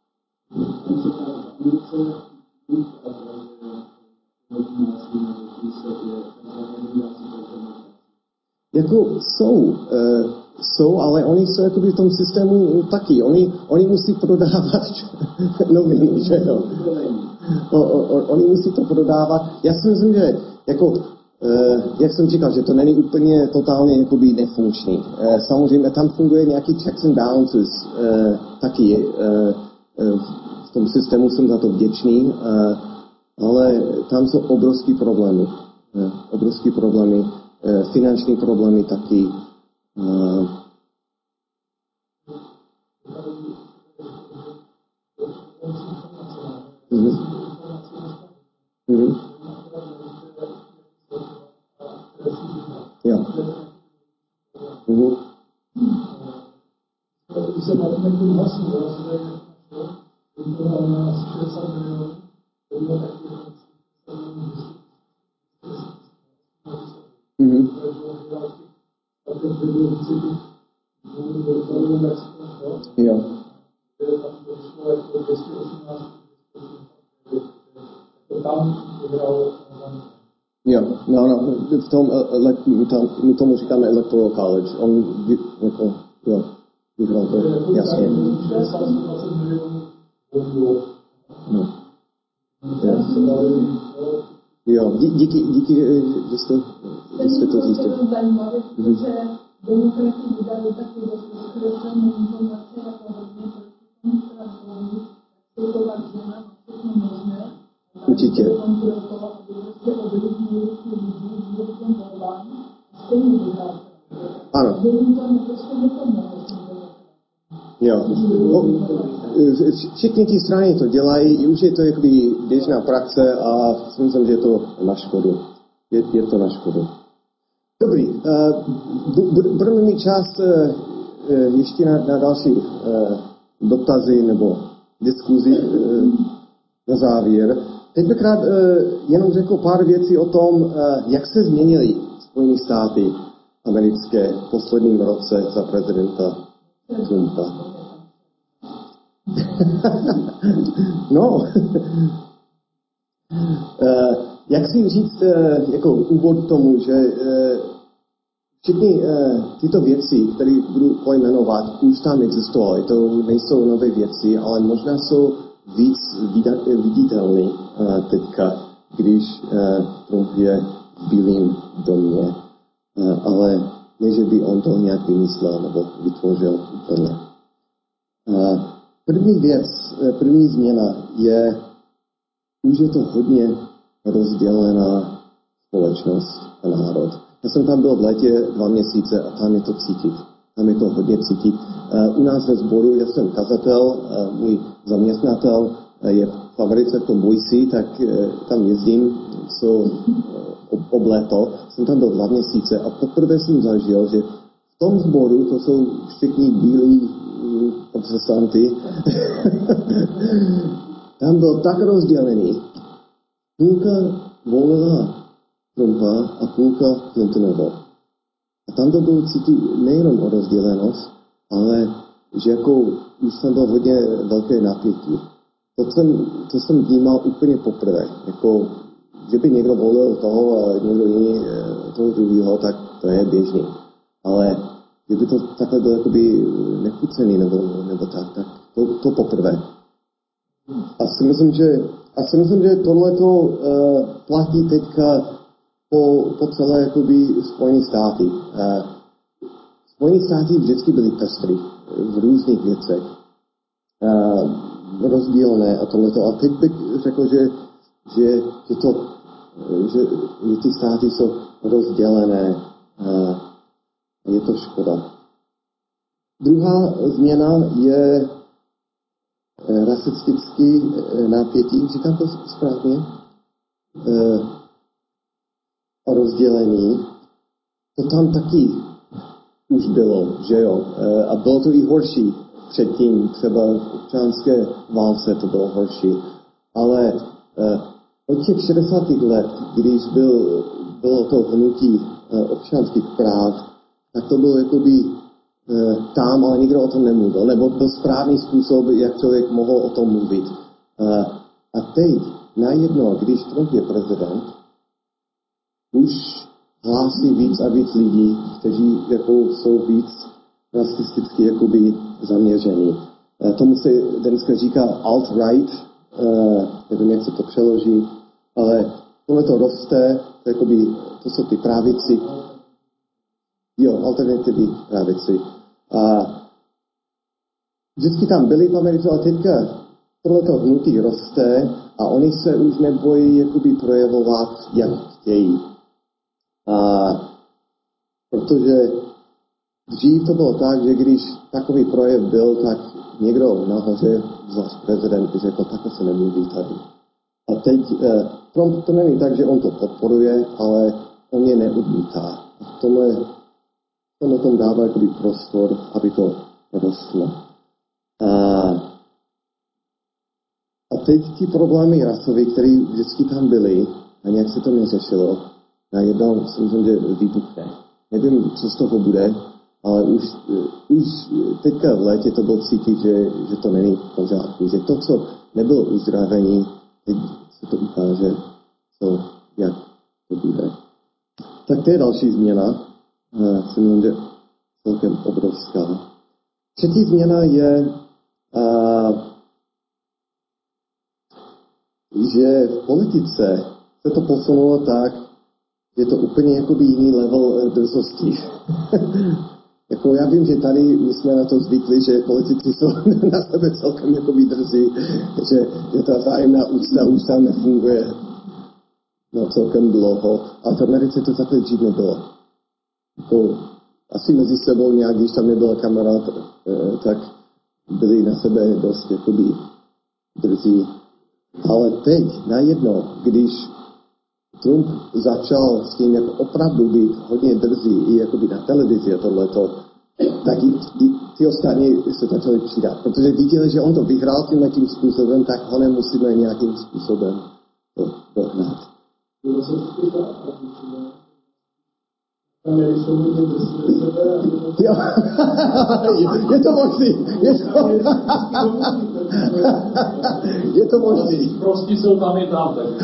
Jako jsou, e, jsou, ale oni jsou jakoby v tom systému taky. Oni, oni musí prodávat noviny, že jo? O, o, oni musí to prodávat. Já si myslím, že jako, e, jak jsem říkal, že to není úplně totálně jakoby nefunkční. E, samozřejmě tam funguje nějaký checks and balances e, taky. E, e, v tom systému jsem za to vděčný, e, ale tam jsou obrovský problémy. E, obrovský problémy. Finanční problémy taky. Uh, mm-hmm. Mm-hmm. Jo. Mm-hmm. Když se bavíme k tomu hlasu, já se tady to na asi šedesát milionů, to bylo taky Mm-hmm. Jo. Jo, no, no, v tom, my, tam, my tomu říkáme Electoral College. On, jako, jo, vyhrál to, jasně. No. Jo, díky, díky, že jste, že jste to zjistili. To je zajímavé, protože demokrati vydali taky dost rozkreslené informace, jako hodně proti tomu Trumpovi, tak je to tak, že nám všechno možné. Určitě. On to jako, aby prostě ovlivnili ty lidi v těm volbám, stejně vyhrál. Ano. Že jim to prostě nepomohlo. Jo. Všichni ty strany to dělají, už je to jakoby běžná praxe a myslím, že je to na škodu. Je, je to na škodu. Dobrý, uh, budeme mít čas uh, ještě na, na další uh, dotazy nebo diskuzi uh, na závěr. Teď bych rád uh, jenom řekl pár věcí o tom, uh, jak se změnily Spojené státy americké v posledním roce za prezidenta Trumpa. No, uh, jak si říct uh, jako úvod k tomu, že uh, všechny uh, tyto věci, které budu pojmenovat, už tam existovaly. To nejsou nové věci, ale možná jsou víc viditelné uh, teďka, když uh, Trump je v Bílém domě. Uh, ale ne, že by on to nějak vymyslel nebo vytvořil úplně. Uh, První věc, první změna je, už je to hodně rozdělená společnost a národ. Já jsem tam byl v létě dva měsíce a tam je to cítit. Tam je to hodně cítit. U nás ve sboru, já jsem kazatel, můj zaměstnatel je v Americe v tom Boise, tak tam jezdím, co ob léto. Jsem tam byl dva měsíce a poprvé jsem zažil, že v tom sboru, to jsou všichni bílí protestanty, tam byl tak rozdělený. Půlka volila Trumpa a půlka Clintonovou. A tam to bylo cítit nejenom o rozdělenost, ale že jako už tam bylo hodně velké napětí. To jsem, to jsem vnímal úplně poprvé. Jako, že by někdo volil toho a někdo jiný toho druhého, tak to je běžný. Ale kdyby to takhle bylo jakoby nechucený nebo, nebo tak, tak to, to poprvé. A si myslím, že, a si myslím, že tohleto uh, platí teďka po, po celé jakoby Spojené státy. Uh, Spojené státy vždycky byly pestrý v různých věcech. Uh, rozdílné a tohleto. A teď bych řekl, že, že, že, to, že, že ty státy jsou rozdělené. Uh, Je to škoda. Druhá změna je rasistický napětí, říkám to správně, a rozdělení, to tam taky už bylo, že jo. A bylo to i horší předtím, třeba v občanské válce to bylo horší. Ale od těch šedesátých let, když byl, bylo to hnutí občanských práv, tak to bylo jakoby tam, ale nikdo o tom nemluvil. Nebo byl správný způsob, jak člověk mohl o tom mluvit. A teď, najednou, když Trump je prezident, už hlásí víc a víc lidí, kteří jako jsou víc rasisticky jakoby zaměření. Tomu se dneska říká alt-right, nevím, jak se to přeloží, ale tohle to roste, to, jakoby, to jsou ty pravici, jo, alternativní pravici. A vždycky tam byli v Americe, ale teďka tohleto hnutí roste a oni se už nebojí jakoby projevovat, jak chtějí. A protože dřív to bylo tak, že když takový projev byl, tak někdo nahoře, zvlášť prezident, by řekl, takhle se nemluví tady. A teď eh, Trump to není tak, že on to podporuje, ale on je neodmítá. A v tomhle, v tomhle tom dává jakoby prostor, aby to rostlo. A, a teď ty problémy rasové, které vždycky tam byly, a nějak se to neřešilo, najednou si myslím, že vybuchne. Nevím, co z toho bude, ale už, už teďka v létě to bylo cítit, že, že to není v pořádku, že to, co nebylo uzdravení, teď se to ukáže, co, jak to bude. Tak to je další změna, si myslím, že celkem obrovská. Třetí změna je, uh, že v politice se to posunulo tak, je to úplně jakoby jiný level drzosti. Jako já vím, že tady my jsme na to zvykli, že politici jsou na sebe celkem jakoby drzí, že, že ta vzájemná úcta už tam nefunguje no, celkem dlouho. Ale v Americe to takhle dřív nebylo. Jako, asi mezi sebou nějak, když tam nebyla kamera, tak byli na sebe dost jakoby drzí. Ale teď, najednou, když Trump začal s tím jako opravdu být hodně drzý i jakoby na televizi a tohleto, tak i, i ty ostatní se začali přidat. Protože viděli, že on to vyhrál tímhle tím způsobem, tak ho nemusíme nějakým způsobem to dohnat. Jo, je to možný. Je to, je to možný. Prostě jsou tam i tam, tak.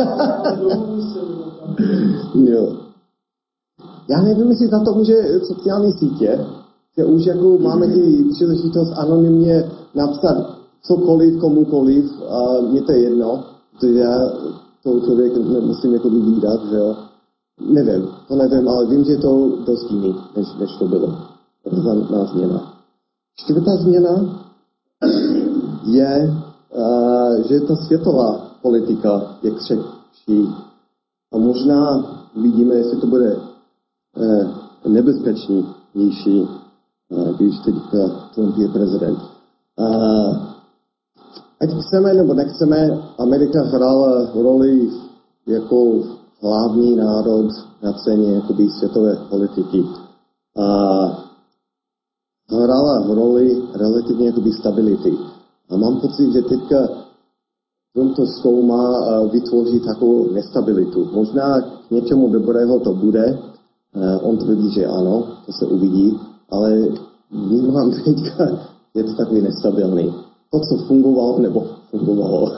Jo. Já nevím, jestli za to může sociální sítě, že už jako máme ty příležitost anonymně napsat cokoliv, komukoliv a mně to je jedno, protože já toho člověka musím jako vybírat, že jo. Nevím, to nevím, ale vím, že je to dost jiný, než, než to bylo. Razantná změna. Čtvrtá změna je, uh, že ta světová politika je křehčí. A možná uvidíme, jestli to bude uh, nebezpečnější, uh, když teďka Trump je prezident. Uh, ať chceme nebo nechceme, Amerika hrála roli jako hlavní národ na scéně jakoby světové politiky. A hrála roli relativně jakoby stability. A mám pocit, že teďka Trump to zkoumá a vytvoří takovou nestabilitu. Možná k něčemu dobrého to bude. On tvrdí, že ano, to se uvidí, ale vnímám teďka, je to takový nestabilní. To, co fungovalo, nebo fungovalo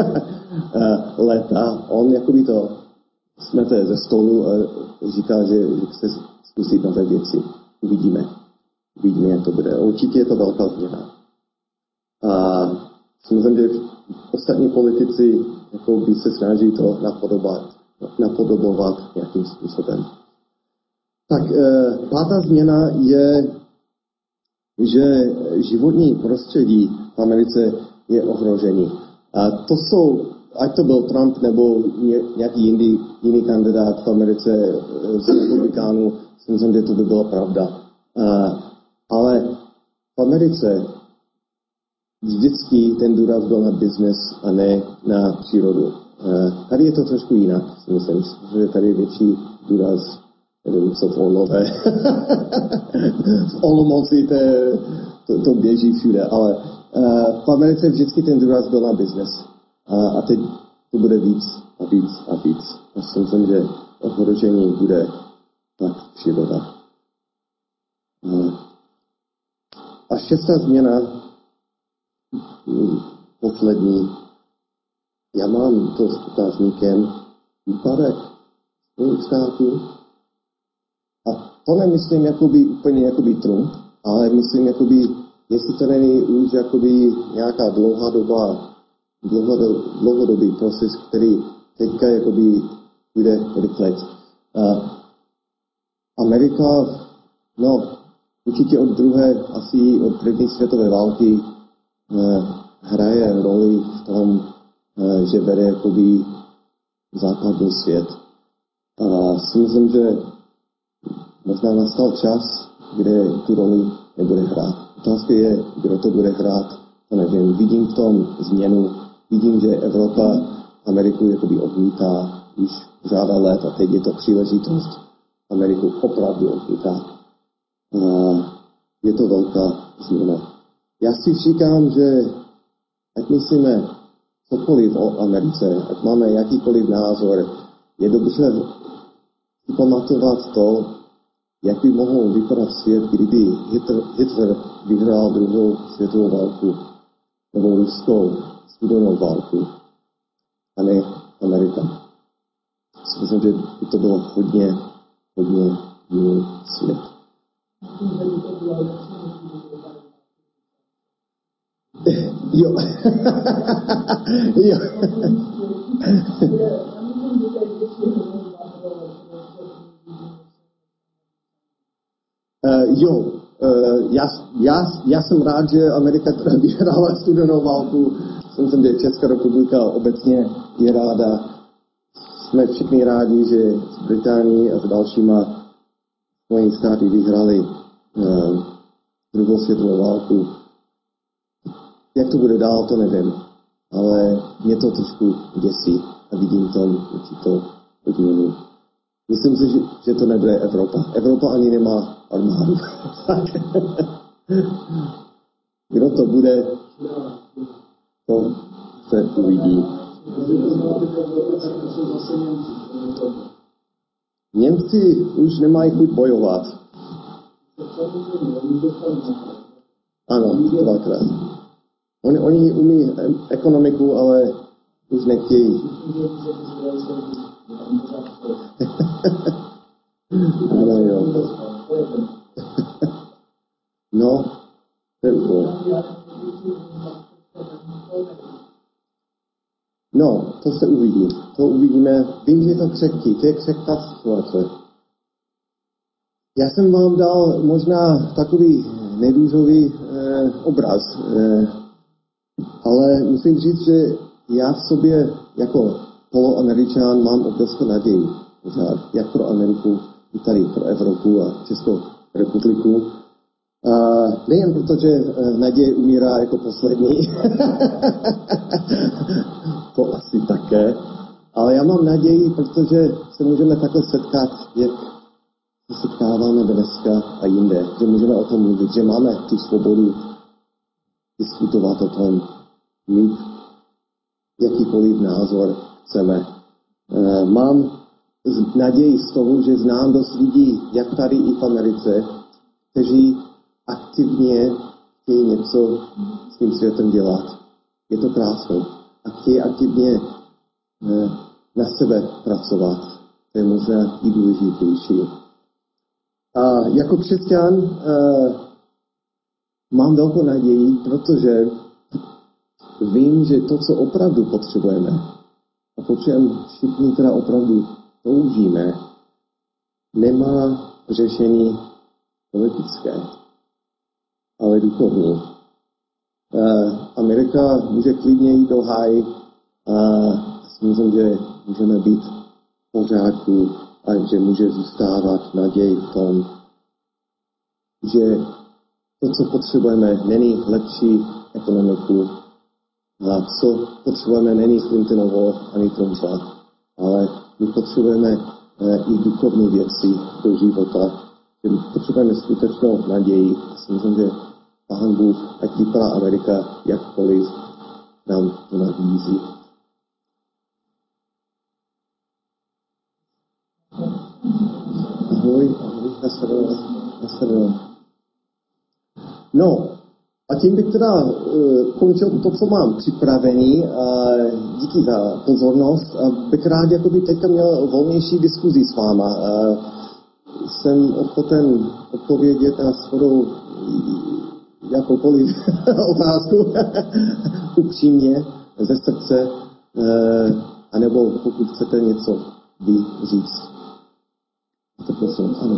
léta, on jakoby to smete ze stolu a říká, že, že chce zkusit nové věci. Uvidíme. Uvidíme, jak to bude. Určitě je to velká změna. A myslím, že ostatní politici jako by se snaží to napodobovat, napodobovat nějakým způsobem. Tak e, pátá změna je, že životní prostředí v Americe je ohrožený. A to jsou, ať to byl Trump nebo nějaký jiný, jiný kandidát v Americe z republikánů, myslím, že to by byla pravda. A, ale v Americe vždycky ten důraz byl na business a ne na přírodu. Tady je to trošku jinak, si myslím, že tady je větší důraz, nevím, co v Orlové, v Olomouci to, to, to běží všude, ale uh, v Americe vždycky ten důraz byl na business. A, a teď to bude víc a víc a víc. Já si myslím, že ohrožení bude tak příroda. Uh, a šestá změna, poslední, já mám to s otázníkem výpadek Spojených států. A to nemyslím jakoby, úplně jakoby Trump, ale myslím, jakoby, jestli to není už jakoby nějaká dlouhá doba, dlouhodobý proces, který teďka jakoby bude rychleji. Uh, Amerika, no, určitě od druhé, asi od první světové války uh, hraje roli v tom, uh, že vede jakoby západní svět. A si myslím, že možná nastal čas, kde tu roli nebude hrát. Otázka je, kdo to bude hrát, to nevím. Vidím v tom změnu, vidím, že Evropa Ameriku jakoby odmítá už řada let a teď je to příležitost. Ameriku opravdu odmítá. A je to velká změna. Já si říkám, že ať myslíme cokoliv o Americe, ať máme jakýkoliv názor, je dobře si pamatovat to, jak by mohl vypadat svět, kdyby Hitler, Hitler vyhrál druhou světovou válku nebo ruskou studenou válku a ne Amerika. Myslím, že by to bylo hodně, hodně jiný svět. Jo. Jo. Uh, jo, uh, já, já, já jsem rád, že Amerika teda vyhrála studenou válku. Myslím, že Česká republika obecně je ráda. Jsme všichni rádi, že s Británií a s dalšíma Spojené státy vyhráli uh, druhou světovou válku. Jak to bude dál, to nevím. Ale mě to trošku děsí a vidím tam určitou odměnu. Myslím si, že, že to nebude Evropa. Evropa ani nemá armádu. Kdo to bude, to se uvidí. Němci už nemají chuť bojovat. Ano, dvakrát. Oni, oni umí ekonomiku, ale už nechtějí. No, jo. No, to je úkol. No, to se uvidí. To uvidíme. Vím, že je to křehký. To je křehká situace. Já jsem vám dal možná takový nedůžový eh, obraz, eh, ale musím říct, že já v sobě jako poloameričan mám obrovskou naději. Pořád, jak pro Ameriku, i tady pro Evropu a Českou republiku. A nejen proto, že naděje umírá jako poslední, to asi také, ale já mám naději, protože se můžeme takhle setkat, jak se setkáváme dneska a jinde, že můžeme o tom mluvit, že máme tu svobodu diskutovat o tom, mít jakýkoliv názor chceme. Mám naději z toho, že znám dost lidí, jak tady i v Americe, kteří aktivně chtějí něco s tím světem dělat. Je to krásné. A chtějí aktivně na sebe pracovat. To je možná i důležitější. A jako křesťan mám velkou naději, protože vím, že to, co opravdu potřebujeme, a potřebujeme všichni teda opravdu toužíme, nemá řešení politické, ale duchovní. Uh, Amerika může klidně jít do háje a myslím, že můžeme být v pořádku a že může zůstávat naději v tom, že to, co potřebujeme, není lepší ekonomiku. A co potřebujeme, není Clintonovo ani Trumpa, ale my potřebujeme i duchovní věci do života. Potřebujeme skutečnou naději. Já myslím, že Pán Bůh, ať vypadá Amerika jakkoliv, nám to nabízí. Ahoj, ahoj, nasledovat, nasledovat. No, a tím bych teda uh, končil to, co mám připravený. Uh, díky za pozornost. Uh, bych rád jakoby teďka měl volnější diskuzi s váma. Uh, jsem ochoten odpovědět na skoro jakoukoliv otázku upřímně, ze srdce, uh, anebo pokud chcete něco vy říct. To prosím, ano.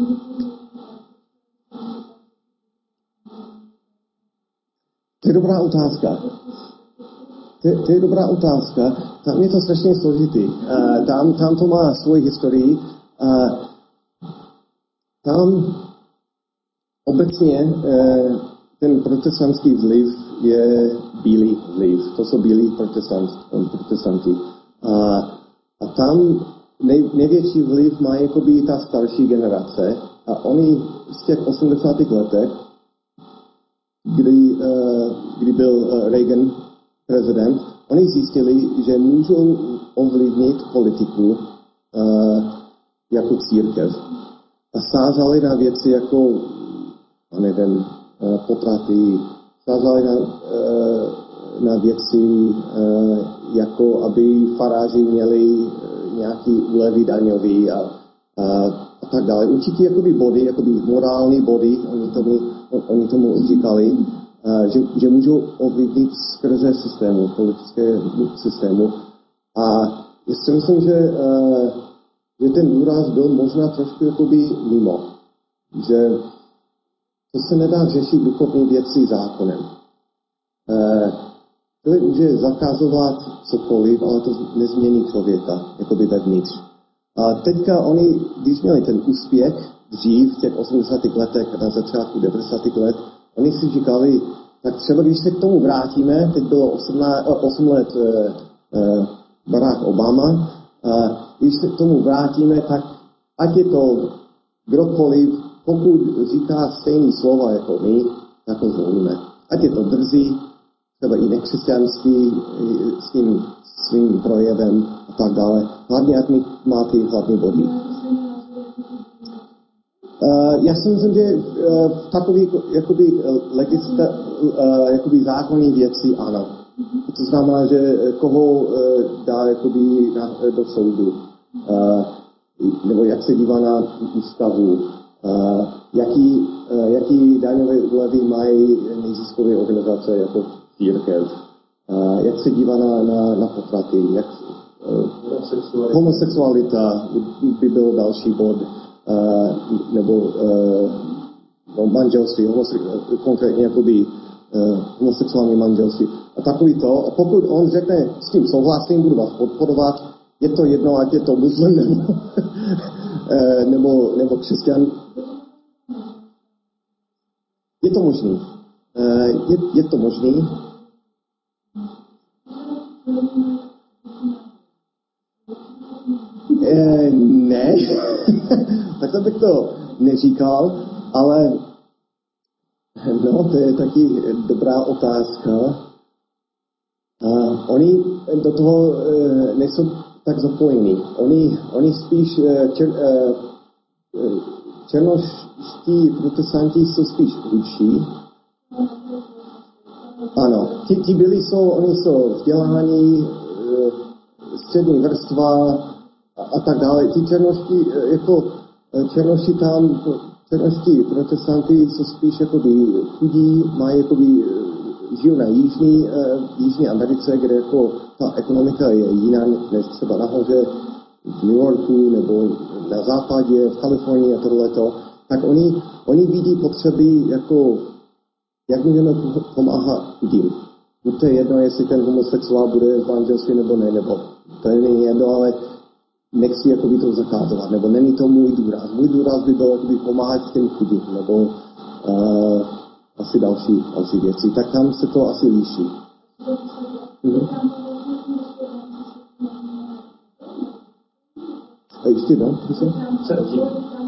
To je dobrá otázka. To je, to je dobrá otázka. Tam je to strašně složitý. Uh, tam, tam to má svoji historii. Uh, tam obecně uh, ten protestantský vliv je bílý vliv. To jsou bílí protestant, protestanti. Uh, a tam nej, největší vliv má jakoby ta starší generace. A oni z těch osmdesátých letech, kdy, uh, kdy byl uh, Reagan prezident, oni zjistili, že můžou ovlivnit politiku uh, jako církev. A sázali na věci jako, nevím, uh, potraty, sázali na, uh, na věci uh, jako, aby faráři měli uh, nějaký úlevy daňový a, a, a tak dále. Určitě jakoby body, jakoby morální body, oni tomu, oni tomu říkali, uh, že, že můžou ovlivnit skrze systému, politické systému. A já si myslím, že, uh, že ten důraz byl možná trošku jakoby mimo. Že to se nedá řešit duchovní věci zákonem. Uh, Člověk může zakazovat cokoliv, ale to nezmění člověka, jakoby vevnitř. A teďka oni, když měli ten úspěch dřív, v těch osmdesátých letech, na začátku devadesátých let, oni si říkali, tak třeba když se k tomu vrátíme, teď bylo osm let eh, eh, Barack Obama, a když se k tomu vrátíme, tak ať je to kdokoliv, pokud říká stejný slova jako my, tak ho zvolíme. Ať je to drzí, třeba i nekřesťanský s tím svým projevem a tak dále. Hlavně, jak má ty hlavní body. Uh, já si myslím, že uh, v takových jakoby, legista, uh, jakoby zákonní věci ano. To znamená, že koho uh, dá jakoby, na, do soudu. Uh, nebo jak se dívá na ústavu. Uh, jaký, uh, jaký daňové úlevy mají neziskové organizace jako církev, uh, jak se dívá na, na, na potraty, jak, uh, homosexualita. homosexualita by byl další bod, uh, nebo uh, no, manželství, homose- konkrétně jakoby uh, homosexuální manželství. A takový to, a pokud on řekne, s tím souhlasím, budu vás podporovat, je to jedno, ať je to muslim nebo, uh, nebo, nebo křesťan. Je to možný. Uh, je, je to možný. E, ne, takhle bych to neříkal, ale no, to je taky dobrá otázka. A oni do toho e, nejsou tak zapojení. Oni, oni spíš e, čer, e, černošští protestanti jsou spíš chudší. Ano, ti, ti byli jsou, oni jsou vzdělání, střední vrstva a, a tak dále. Ti černoští, jako černoši tam, černoští protestanti jsou spíš jakoby chudí, mají jakoby, žijou na jižní, jižní Americe, kde jako ta ekonomika je jiná než třeba nahoře v New Yorku nebo na západě, v Kalifornii a tohleto. Tak oni, oni vidí potřeby jako jak můžeme pomáhat chudým. To je jedno, jestli ten homosexuál bude v manželství nebo ne, nebo to není jedno, ale nechci jakoby to zakázovat, nebo není to můj důraz. Můj důraz by byl jakoby pomáhat těm chudým, nebo uh, asi další, další věci. Tak tam se to asi líší. Mhm. A ještě jednou, prosím? Předtím.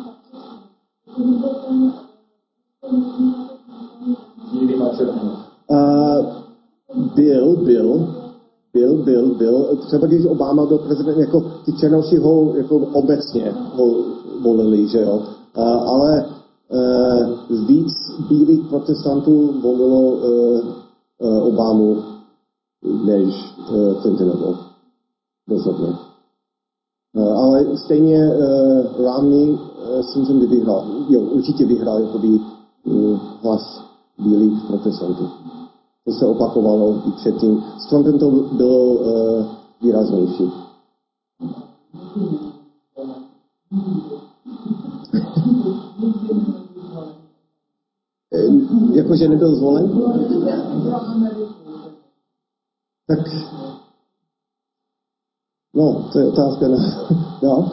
Bílým a černým. Uh, byl, byl, byl, byl, byl. Třeba když Obama byl prezident, jako ty černoši ho jako obecně ho volili, že jo. Uh, ale uh, víc bílých protestantů volilo uh, uh, Obamu než uh, Clintonovo. Rozhodně. Uh, ale stejně uh, Romney uh, si myslím, že vyhrál. Jo, určitě vyhrál jakoby uh, hlas bílých protestantů. To se opakovalo i předtím. S Trumpem to bylo uh, výraznější. Jakože nebyl zvolen? Tak, no, to je otázka na... No.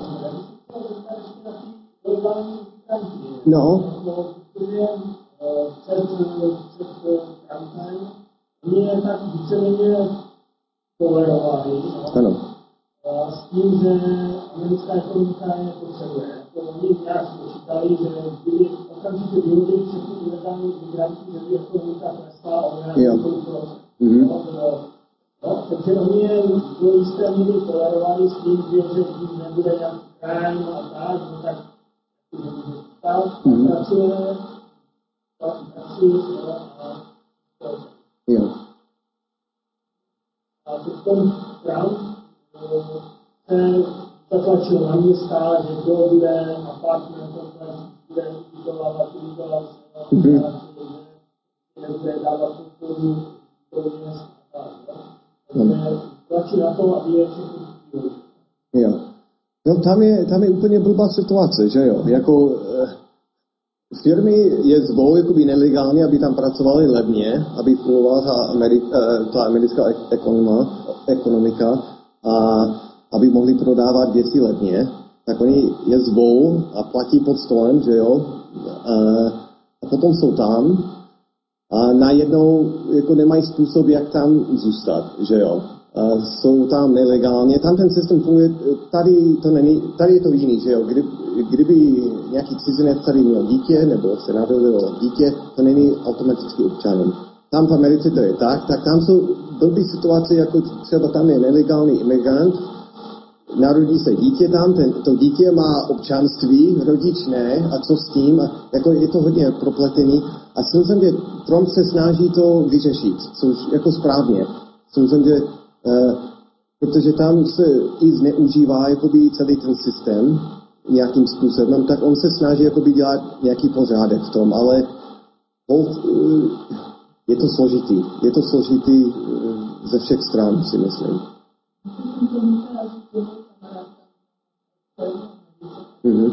No. Před, před Trumpem mě tak víceméně tolerovali, ano. S tím, že americká ekonomika je potřebuje. To oni nějak počítali, že kdyby okamžitě vyhodili všechny ilegální migranty, že by ekonomika klesla o nějaký procent. Mm-hmm. No, takže oni je do jisté míry tolerovali s tím, že jim nebude nějaký crime a tak, no tak tak mm-hmm. pracuje Jo. A potom Trump se zatlačil na města, že kdo bude apartment komplex, bude ubytovávat, ubytovávat se, nebude dávat podporu do měst a tak. Takže tlačí na to, aby je všechny vyhodili. Jo. No tam je, tam je úplně blbá situace, že jo? Jako... Firmy je zvou jakoby nelegálně, aby tam pracovali levně, aby fungovala ta, Ameri- ta americká ekonomika, ekonomika a aby mohli prodávat věci levně, tak oni je zvou a platí pod stolem, že jo, a, a potom jsou tam a najednou jako nemají způsob, jak tam zůstat, že jo. A jsou tam nelegálně, tam ten systém funguje, tady to není, tady je to jiný, že jo, Kdy, kdyby nějaký cizinec tady měl dítě, nebo se narodilo dítě, to není automaticky občanem. Tam v Americe to je tak, tak tam jsou blbý situace, jako třeba tam je nelegální imigrant, narodí se dítě tam, ten, to dítě má občanství, rodič ne, a co s tím, a jako je to hodně propletený. A si myslím, že Trump se snaží to vyřešit, což jako správně. Si myslím, že Uh, protože tam se i zneužívá jakoby celý ten systém nějakým způsobem, tak on se snaží jakoby dělat nějaký pořádek v tom, ale uh, je to složitý. Je to složitý uh, ze všech stran, si myslím. Mhm.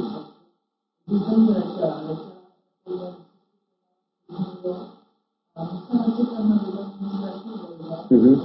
Mhm.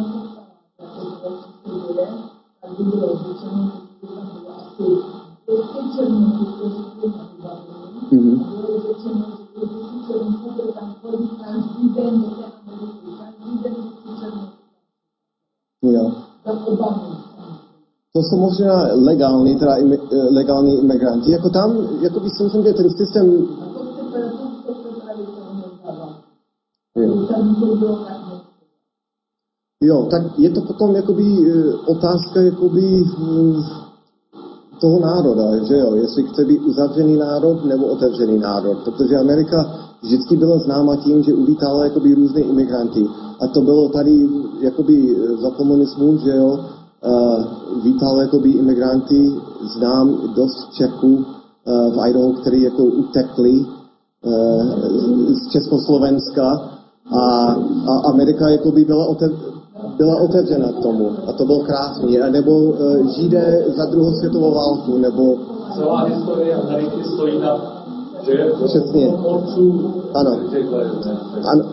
aby bylo řečeno, že tam bylo asi pět černoků, kteří byli navybavili. A bylo řečeno, že těch pět černoků byl tam chodí každý den do té Ameriky, každý den pět černoků. Jo. Za Obamu. To jsou možná legální, teda imi, legální imigranti. Jako tam, jako by si myslím, že ten systém... A to se připravit toho nezdává. Jo. To tam bylo tak moc. Jo, tak je to potom jakoby otázka jakoby toho národa, že jo, jestli chce být uzavřený národ nebo otevřený národ, protože Amerika vždycky byla známa tím, že uvítala jakoby různé imigranty a to bylo tady jakoby za komunismu, že jo, vítal jakoby imigranty, znám dost Čechů v Idaho, kteří jako utekli z Československa a, a Amerika jakoby byla otevřená byla otevřena k tomu a to bylo krásný. A nebo uh, Židé za druhou světovou válku, nebo... Celá historie Ameriky stojí na... Že? Přesně. Otců... Ano. Ano.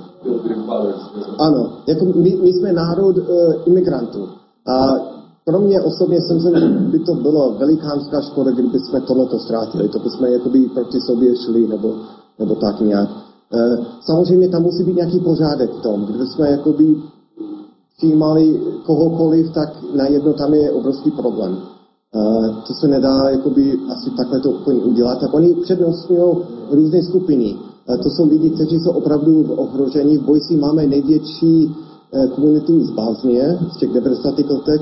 Ano. Jako my, my jsme národ uh, imigrantů. A pro mě osobně jsem se, by to byla velikánská škoda, kdyby jsme tohleto ztrátili. To by jsme jakoby proti sobě šli, nebo, nebo tak nějak. Samozřejmě tam musí být nějaký pořádek v tom. Kdyby jsme jakoby přijímali kohokoliv, tak najednou tam je obrovský problém. To se nedá jakoby asi takhle to úplně udělat. Tak oni přednostňují různé skupiny. To jsou lidi, kteří jsou opravdu v ohrožení. V Boise máme největší komunitu z Bosnie, z těch devadesátých letech.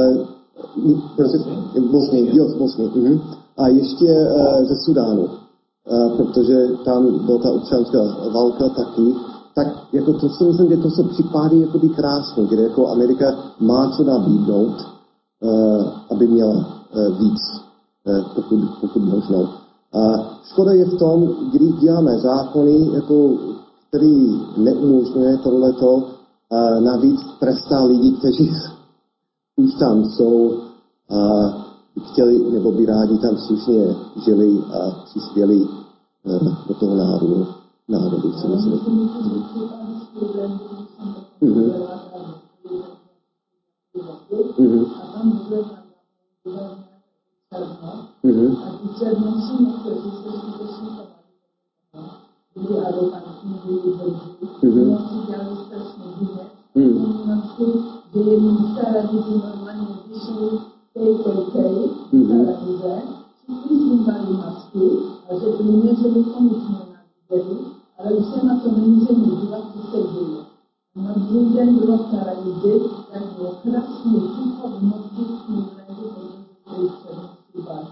Bosny, jo, z Bosny. Uh-huh. A ještě ze Sudánu. Protože tam byla ta občanská válka taky, tak jako to si myslím, že to jsou případy jakoby krásné, kde jako Amerika má co nabídnout, uh, aby měla uh, víc, uh, pokud, pokud možno. A škoda je v tom, když děláme zákony, jako, který neumožňuje tohleto, uh, navíc trestá lidi, kteří už tam jsou a chtěli nebo by rádi tam slušně žili a přispěli uh, do toho národu. národu si myslím. Mhm. Mhm. Mhm. A ty černoši někteří se skutečně chovali, byli arrogantní, byli dobří, noci dělali strašně výmet, vzpomínám si, že jednou z televizi normálně vyšli tej, tej, tej, televize, všichni snímali masky a že priměřili komičně na videí, ale už se na to nemůžeme dívat, co se děje. Na druhý den bylo v televizi, jak bylo krásně ticho v noci snímali, protože se jich černosti báli.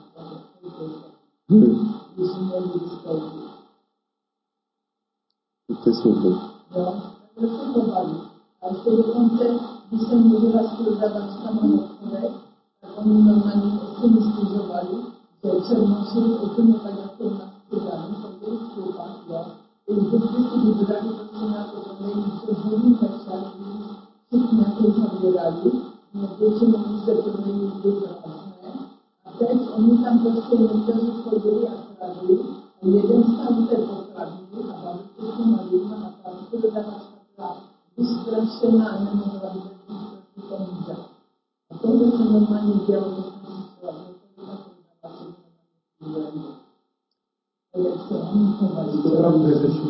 Když měli vystoupit. To je smutné. Jo, takhle se chovali. A ještě dokonce, když jsem mluvila s prodavačkama v obchodech, tak oni normálně si mi stěžovali, že černoši úplně tak jako u nás přidaní, chodili vstoupat, jo. I vždycky si vybrali prostě nějakou prodejní, co hodný večer, když všichni nějakou zavírali, většinou už se prodejní byly prázdné. A teď oni tam prostě někteří chodili a kradli, a jeden stál u té pokladny a bavil se s těma lidma a ta prodavačka byla vystrašená a nemohla vůbec říct, co si to může. A tohle se normálně dělo, to jsem slyšela, že několika prodavaček normálně si jak se oni chovali. To opravdu neřeší.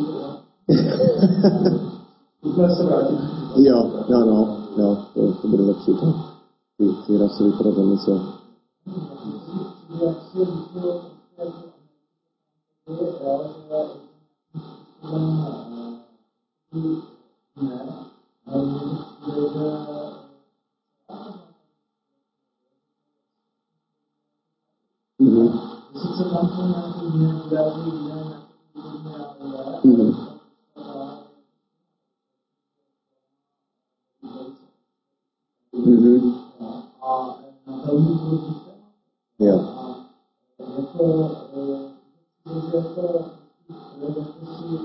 Můžeme se vrátit. Jo, no, no, no, to, to bude lepší. Ty, ty rasový problémy jsou. Jak si myslel, že ne, Mhm. sice tam jsou nějaký neudárný výdaje, ale Mhm. Mhm. a na velmi důležitý téma. Jo. A jako, že jako, jako si,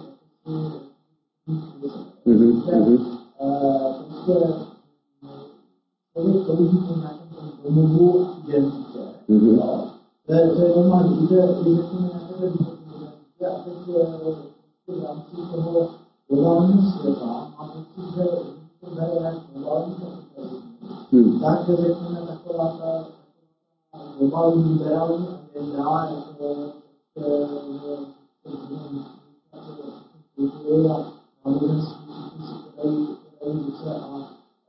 Mhm. Mhm. prostě člověk touží po nějakém domovu identitě, jo. To je, to je normální, že je řekněme nějaké té identitě a teď v rámci toho globálního světa má pocit, že to bere jak globální kapitalismus, tak řekněme taková ta globální liberální agenda, jako kultury a náboženství, všichni si podají ruce a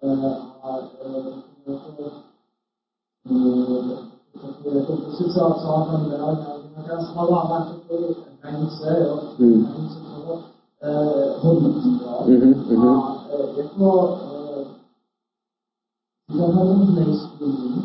jako prostě celá, celá ta liberální agenda smala má takové hranice, jo, hranice toho hodnot, jo. A jako zahraniční mainstreaming,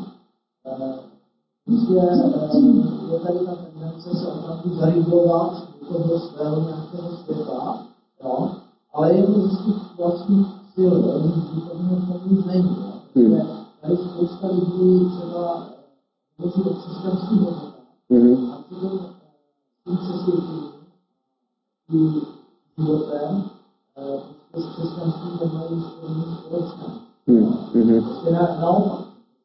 je, je tady ta tendence se opravdu zarygovat do toho svého nějakého světa, jo, ale je to vždycky vlastních sil, jo, duchovního fondu není, jo, protože tady spousta lidí třeba hovoří o křesťanských hodnotách a přitom s tím přesvědčením tím životem prostě s křesťanským nemají nic společného. Prostě naopak.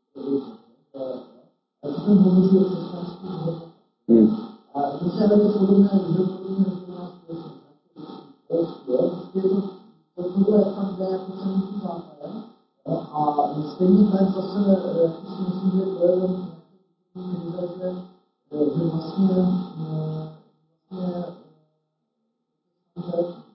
A přitom hovoří o křesťanských hodnotách. A to se ale podobné podobně rozdělená společnost. Jo, prostě to, to tohle fakt jde jako celý tím západem. A stejně tak zase, jak si myslím, že to je nějaký že, že vlastně vlastně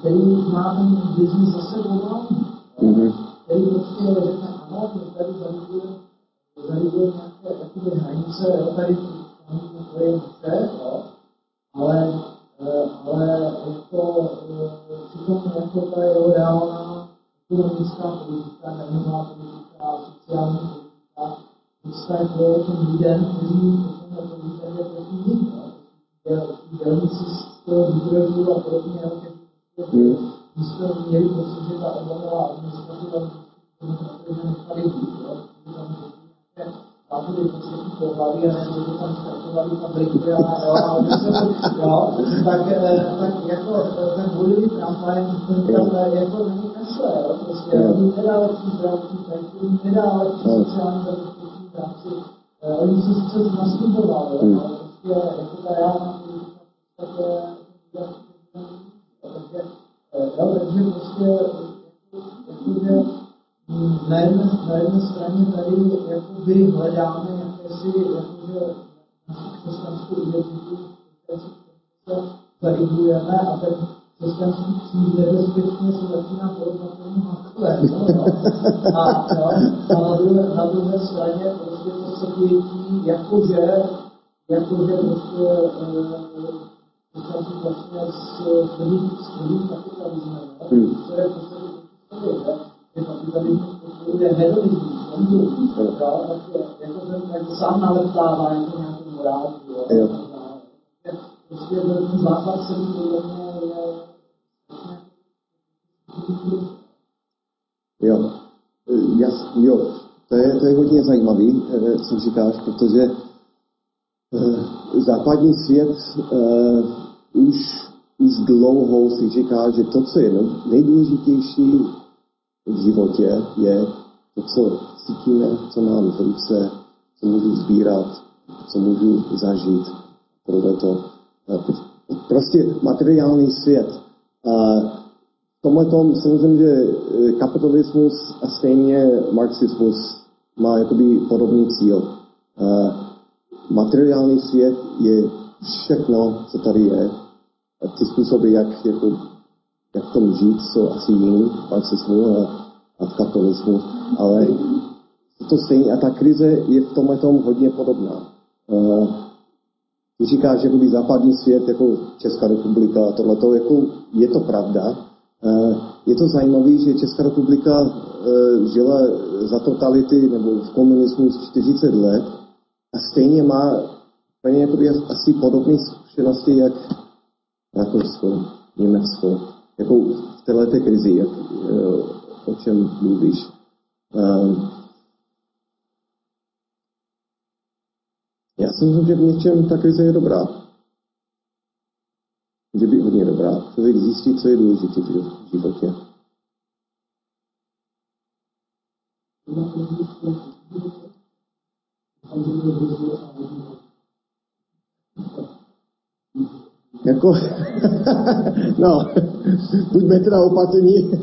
který má ten biznis zase globální, mm-hmm. který prostě řekne, ano, my tady zarybujeme zarybujeme nějaké jakoby hranice, jo, tady to je vše, jo, ale, ale jako přitom jako ta jeho reálná ekonomická politika, daňová politika, sociální politika, podstatě těm lidem, kteří potom na tom tady je trochu jiný, dělníci z toho Detroitu a podobně, kteří jsme měli pocit, že ta obamová administrativa demokratově nechali být, že tam nějaké závody početní pohlaví a ne, že tam startovali fabriky a jo, a že se, jo, tak, tak jako ten volili Trump a ten tam jako na ní kašle, jo, prostě oni nedá lepší zdravotní péči, oni nedá lepší sociální zabezpečení v rámci, oni se sice naslibovali, jo, ale prostě jako ta reálná politika v podstatě takže, jo, takže prostě jakože na jedné, na jedné straně tady jakoby hledáme jakési jakože naši křesťanskou identitu, se zarybujeme a ten křesťanský kříž nebezpečně se začíná podobat tomu makové. No? A, jo, a na, druhé, na druhé straně prostě to se pětí jakože, jakože prostě křesťanství vlastně s tvrdým kapitalismem, hmm. co je v podstatě že že kapitalismus podporuje hedonismus, konzumismus, takže jako ten tak sám naleptává jako nějakou morálku, jo. Prostě ten základ celý podle mě je jo. Jas, jo, to je, to je hodně zajímavý, co říkáš, protože západní svět uh, už, už dlouho si říká, že to, co je nejdůležitější v životě, je to, co cítíme, co mám v ruce, co můžu sbírat, co můžu zažít. Proto to prostě materiální svět. V tomhle tom si myslím, že kapitalismus a stejně marxismus má jakoby podobný cíl. Materiální svět je všechno, co tady je. A ty způsoby, jak, jako, jak v tom žít, jsou asi jiný v marxismu a, a v kapitalismu. Ale to stejně. A ta krize je v tomhle tom hodně podobná. Uh, ty říkáš, že západní svět, jako Česká republika a tohleto, jako je to pravda. Uh, je to zajímavé, že Česká republika uh, žila za totality nebo v komunismu čtyřicet let a stejně má jakoby asi podobné zkušenosti, jak Rakousko, Německo, jako v této krizi, jak, o čem mluvíš. Um, já si myslím, že v něčem ta krize je dobrá. Že by hodně dobrá. Člověk zjistí, co je důležité v životě. Jako, no, buďme teda opatrní,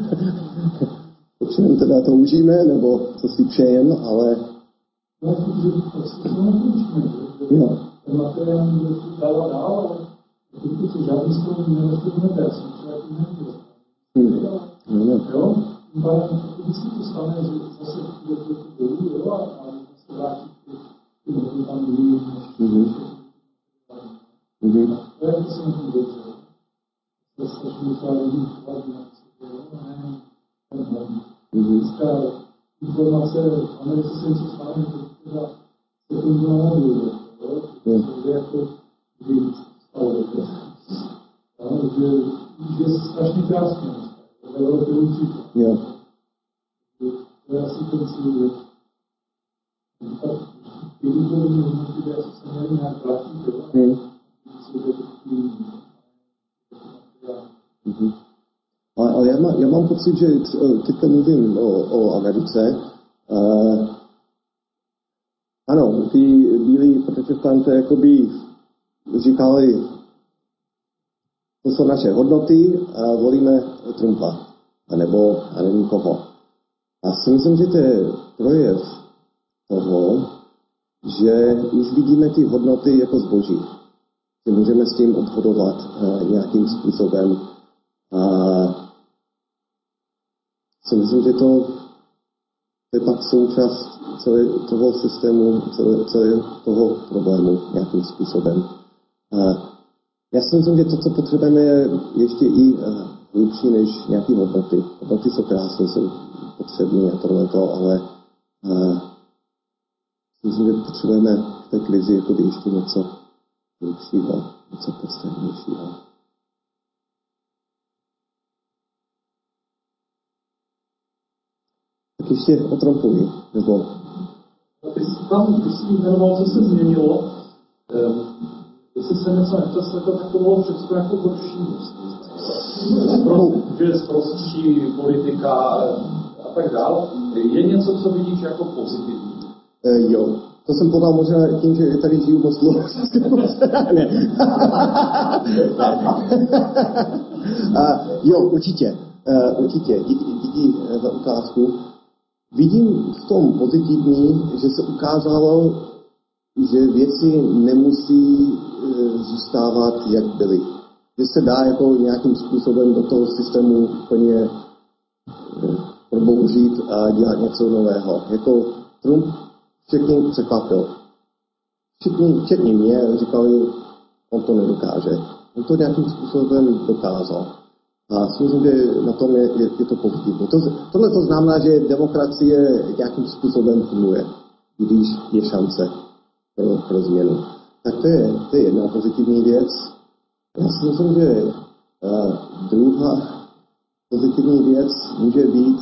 o čem teda toužíme, nebo co si přejeme, ale... No, že to nepoužíme, že ten materiální věc dál dál, ale pokud se žádný z toho neroste do nebe, já jsem třeba jaký neměl. Jo? Vždycky to stane, že zase je to dolů, jo, a se vrátí k těm hodnotám jiným, než Mm-hmm. to je to, co na tom dobře. To je strašně třeba lidí chladí na sobě, jo, a ne ten hlavní. Dneska informace v Americe se něco stane, že teda sekundu na mobilu, jo, to je jako kdy stalo dobře. Že je strašně krásně, v Evropě určitě. To je asi ten cíl, že kdybykolivní hodnoty, kde se měli nějak vrátit, jo, Mm-hmm. Ale, ale já, má, já mám pocit, že teďka mluvím o, o Americe. Uh, ano, ty bílí protestanté jakoby říkali, to jsou naše hodnoty a volíme Trumpa. A nebo a nevím koho. A si myslím, že to je projev toho, že už vidíme ty hodnoty jako zboží. Že můžeme s tím obchodovat uh, nějakým způsobem. A si myslím, že to, to je pak součást celé toho systému, celé, celé toho problému nějakým způsobem. A já si myslím, že to, co potřebujeme, je ještě i hlubší než nějaké hodnoty. Hodnoty jsou krásné, jsou potřebné a tohleto, ale uh, myslím, že potřebujeme v té krizi jakoby ještě něco hlubšího, něco podstatnějšího. Tak ještě o Trumpovi, nebo... Ty jsi tam, ty jsi jmenoval, co se změnilo. Um, jestli se něco nechce, to takovou všechno jako horší. Že je zprostší politika a tak dále. Je něco, co vidíš jako pozitivní? E, jo. To jsem podal možná tím, že tady žiju moc dlouho. Ne. A, jo, určitě. Uh, určitě. Díky, díky za otázku. Vidím v tom pozitivní, že se ukázalo, že věci nemusí uh, zůstávat, jak byly. Že se dá jako nějakým způsobem do toho systému úplně uh, probouřit a dělat něco nového. Jako Trump všechny překvapil. Všichni, včetně mě, říkali, on to nedokáže. On to nějakým způsobem dokázal. A si myslím, že na tom je, je, je to pozitivní. To, tohle to znamená, že demokracie nějakým způsobem funguje, když je šance pro, pro změnu. Tak to je, to je jedna pozitivní věc. Já si myslím, že uh, druhá pozitivní věc může být,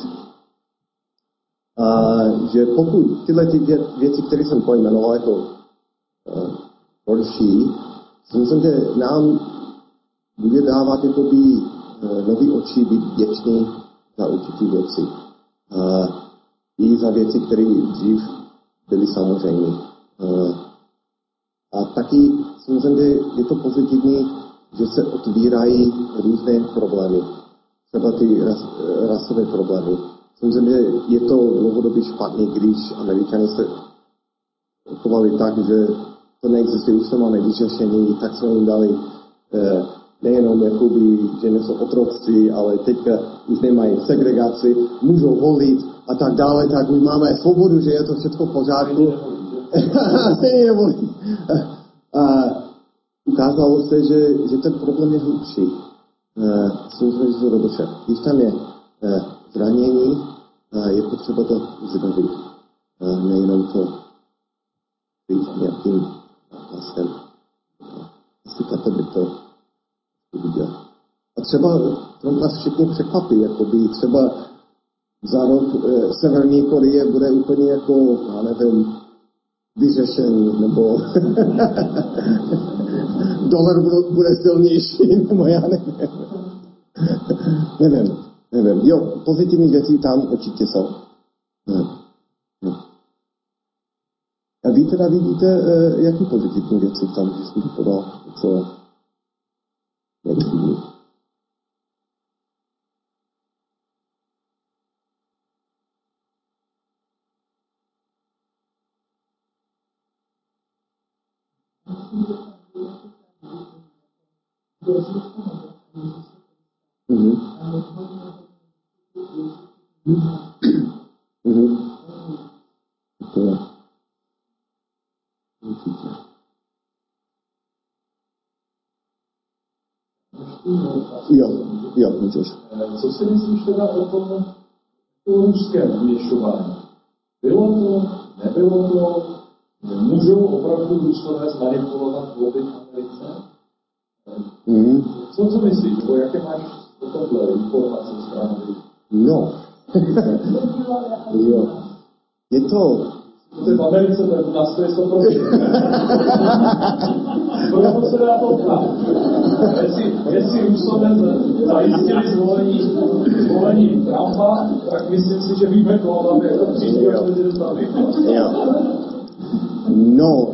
uh, že pokud tyhle ty věci, které jsem pojmenoval jako uh, horší, si myslím, že nám bude dávat jakoby nový oči, být vděčný za určitý věci. Uh, I za věci, které dřív byly samozřejmě. Uh, a taky si myslím, že je to pozitivní, že se otvírají různé problémy. Třeba ty ras, rasové problémy. Myslím, že je to dlouhodobě špatný, když Američané se chovali tak, že to neexistuje, už to máme vyřešení, tak jsme jim dali uh, nejenom jakoby, že nejsou otroctví, ale teďka už nemají segregaci, můžou volit a tak dále, tak my máme svobodu, že je to všechno v pořádku. Stejně nevolí. A ukázalo se, že, že ten problém je hlubší. Myslím, že to dobře. Když tam je zranění, je potřeba to zdravit. Nejenom to být nějakým vlastem. Asi takhle by to viděl. A třeba Trump nás všichni překvapí, jakoby třeba za rok e, Severní Koreje bude úplně jako, já nevím, vyřešený, nebo dolar bude silnější, nebo já nevím. nevím, nevím. Jo, pozitivní věci tam určitě jsou. No. No. A vy teda vidíte, e, jaký pozitivní věci tam, že jsem to podal, co negativní. Mhm. Mhm. To je. Určitě. Jo, jo, můžeš. Co si myslíš teda o tom ruském vměšování? Bylo to, nebylo to, můžou opravdu Rusové zmanipulovat volby v Americe? Mm. Co, co myslíš? Nebo jaké máš o tomhle informace z strany? No. Jo. Je to... To je v Americe, tak u nás to je sto procent. Proto se dá to ptát. Jestli, jestli Rusové zajistili zvolení, zvolení Trumpa, tak myslím si, že víme, koho máme jako příštího prezidenta. No,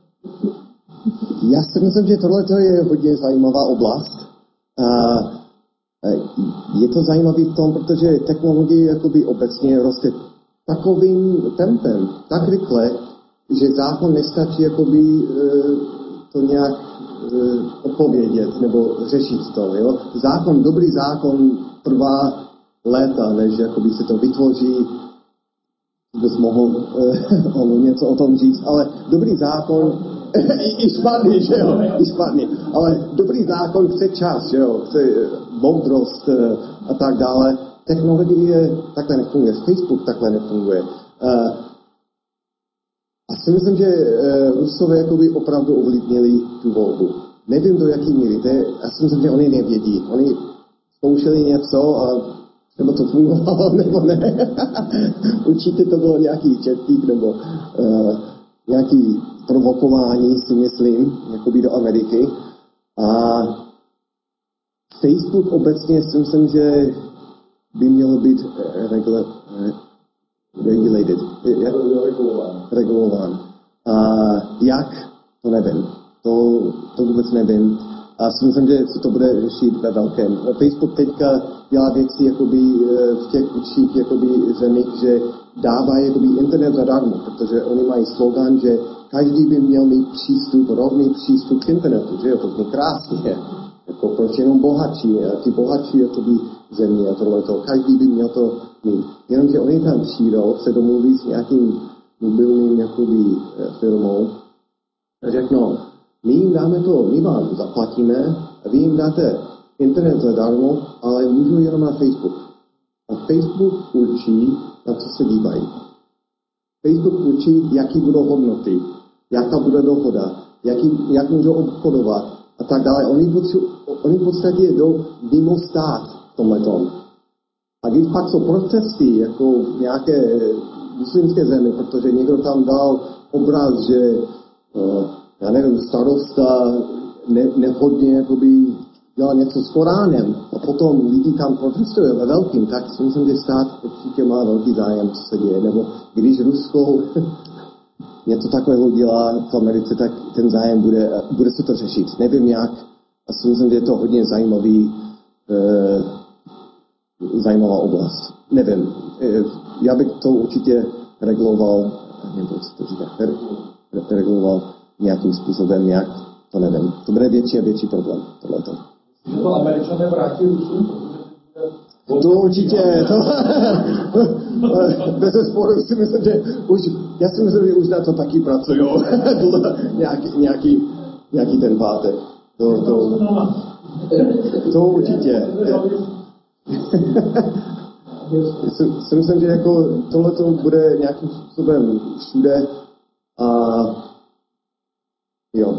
já si myslím, že tohle je hodně zajímavá oblast. Uh, je to zajímavý v tom, protože technologie jakoby obecně roste takovým tempem, tak rychle, že zákon nestačí jakoby to nějak odpovědět nebo řešit to. Jo? Zákon, dobrý zákon trvá léta, než jakoby se to vytvoří, bys mohl uh, něco o tom říct, ale dobrý zákon, i, i špatný, že jo, i špatný, ale dobrý zákon chce čas, že jo, chce moudrost uh, a tak dále. Technologie takhle nefunguje, Facebook takhle nefunguje. Uh, a si myslím, že uh, Rusové jakoby opravdu ovlivnili tu volbu. Nevím, do jaký míry, to je, já si myslím, že oni nevědí. Oni zkoušeli něco a nebo to fungovalo, nebo ne. Určitě to bylo nějaký čertík, nebo uh, nějaký provokování, si myslím, jakoby do Ameriky. A Facebook obecně si myslím, že by mělo být regula, regulated, regulován. regulován. A jak? To nevím. To, to vůbec nevím. A si myslím, že se to bude řešit ve velkém. Facebook teďka dělá věci jakoby v těch určitých jakoby zemích, že dává jakoby internet zadarmo, protože oni mají slogan, že každý by měl mít přístup, rovný přístup k internetu, že jo, to je krásně. Jako proč jenom bohatší, a ty bohatší jakoby země a tohleto, každý by měl to mít. Jenomže oni tam přijdou, se domluví s nějakým mobilním jakoby firmou a řeknou, my jim dáme to, my vám zaplatíme a vy jim dáte internet zadarmo, ale můžou jenom na Facebook. A Facebook určí, na co se dívají. Facebook určí, jaký budou hodnoty, jaká bude dohoda, jaký, jak můžou obchodovat a tak dále. Oni, potřu, oni v podstatě jdou mimo stát v tomhletom. A když pak jsou procesy, jako v nějaké muslimské zemi, protože někdo tam dal obraz, že uh, já nevím, starosta ne, nehodně jakoby dělal něco s Koránem a potom lidi tam protestují ve velkým, tak si myslím, že stát určitě má velký zájem, co se děje. Nebo když Rusko něco takového dělá v Americe, tak ten zájem bude, bude se to řešit. Nevím jak, a si myslím, že je to hodně zajímavý, eh, zajímavá oblast. Nevím, eh, já bych to určitě reguloval, nevím, co to říká, reguloval nějakým způsobem, jak, to nevím. To bude větší a větší problém, tohleto. Že to Američané vrátí Rusům? To určitě, to, bez sporu si myslím, že už, já si myslím, že už na to taky pracují, nějaký, nějaký, nějaký ten pátek. To, to, to určitě. si, si myslím, že jako tohleto bude nějakým způsobem všude a jo.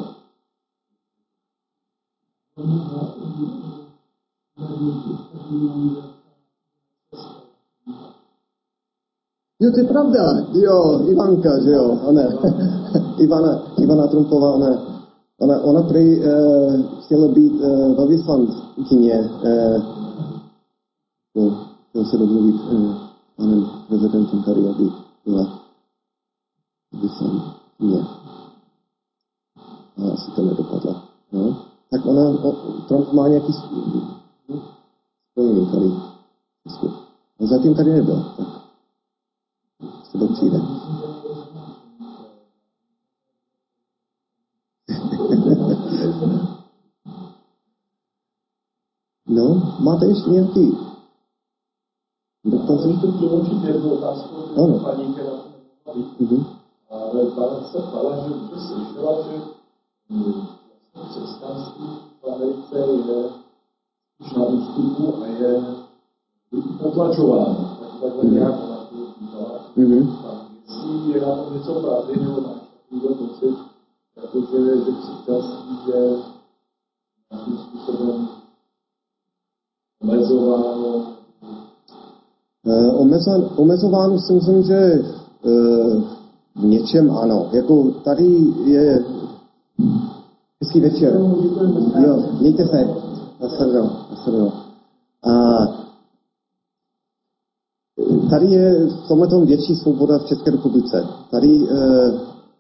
Jo, to je pravda. Jo, Ivanka, že jo, ona, Ivana, Ivana Trumpová, ona, ona, ona prý uh, chtěla být uh, velvyslankyně, uh, no, chtěla se domluvit uh, panem prezidentem tady, aby byla velvyslankyně. A asi to nedopadlo. No. Tak ona, o, Trump má nějaký spojení tady. A zatím tady nebyl. Tak se to přijde. No, máte ještě nějaký dotazy? Můžete promlčit jednu otázku, ano. Paní, která se nemohla být. Mm-hmm. Ale pana se ptala, že už slyšela, že křesťanství v Americe je už na ústupu a je potlačováno. Tak takhle mm-hmm. nějak ona to říkala. Mm-hmm. Jestli je na tom něco pravdy, nebo máš takovýhle pocit, jakože, že křesťanství je nějakým způsobem omezováno. E, omezan, omezováno si myslím, že e, v něčem ano. Jako tady je hezký večer. Jo, mějte se. Nasledujem, nasledujem. A tady je v tomhle tom větší svoboda v České republice. Tady eh,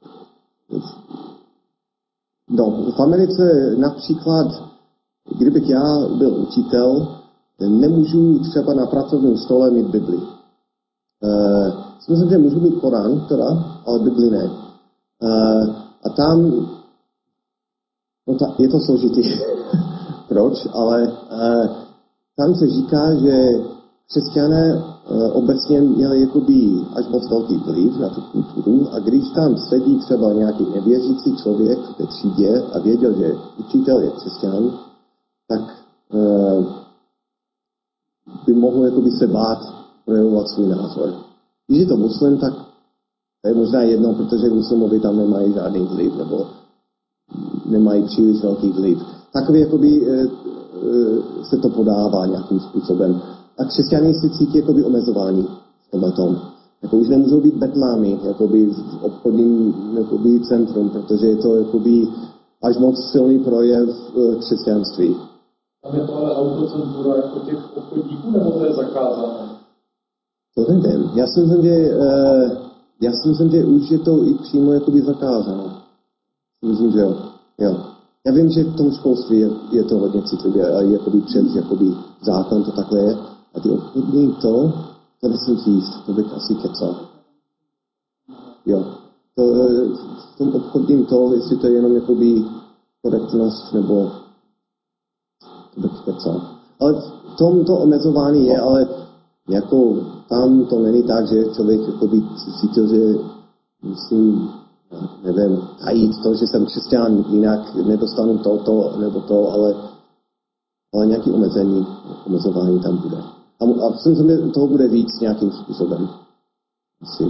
no, v Americe například, kdybych já byl učitel, nemůžu třeba na pracovním stole mít Bibli. Eh, myslím, že můžu mít Korán, teda, ale Bibli ne. Eh, a tam No ta, je to složitý. Proč? Ale uh, tam se říká, že křesťané uh, obecně měli jakoby až moc velký vliv na tu kulturu a když tam sedí třeba nějaký nevěřící člověk v té třídě a věděl, že učitel je křesťan, tak uh, by mohl jakoby se bát projevovat svůj názor. Když je to muslim, tak to je možná jedno, protože muslimovi tam nemají žádný vliv, nebo nemají příliš velký vliv. Takový jakoby e, e, se to podává nějakým způsobem. A křesťané si cítí jakoby omezování v tomhletom. Jako už nemůžou být betlámy jakoby v obchodním jakoby centrum, protože je to jakoby až moc silný projev e, křesťanství. Tam je to ale autocenzura jako těch obchodníků, nebo to je zakázané? To nevím. Já si myslím, že, e, já si myslím, že už je to i přímo jakoby zakázáno. Myslím, že jo. jo. Já vím, že v tom školství je, je to hodně citlivé a jakoby před jakoby zákon to takhle je. A ty obchodní to, to nesem říct, to bych asi kecal. Jo. To, v tom obchodním to, jestli to je jenom jakoby korektnost, nebo to bych kecal. Ale v tom to omezování je, ale jako tam to není tak, že člověk jakoby cítil, že musím nevím, tajit to, že jsem křesťan, jinak nedostanu to, to, nebo to, ale, ale nějaký omezení, omezování tam bude. A, a myslím, že toho bude víc nějakým způsobem. Asi.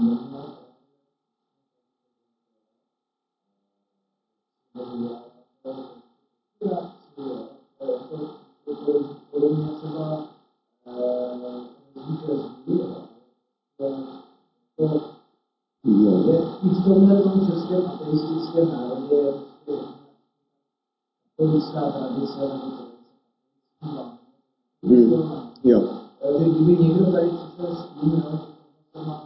Jo. I v tomhle tom českém ateistickém národě je katolická tradice nebo to hmm. Jo. Kdyby někdo tady přišel s tím, jo, že to má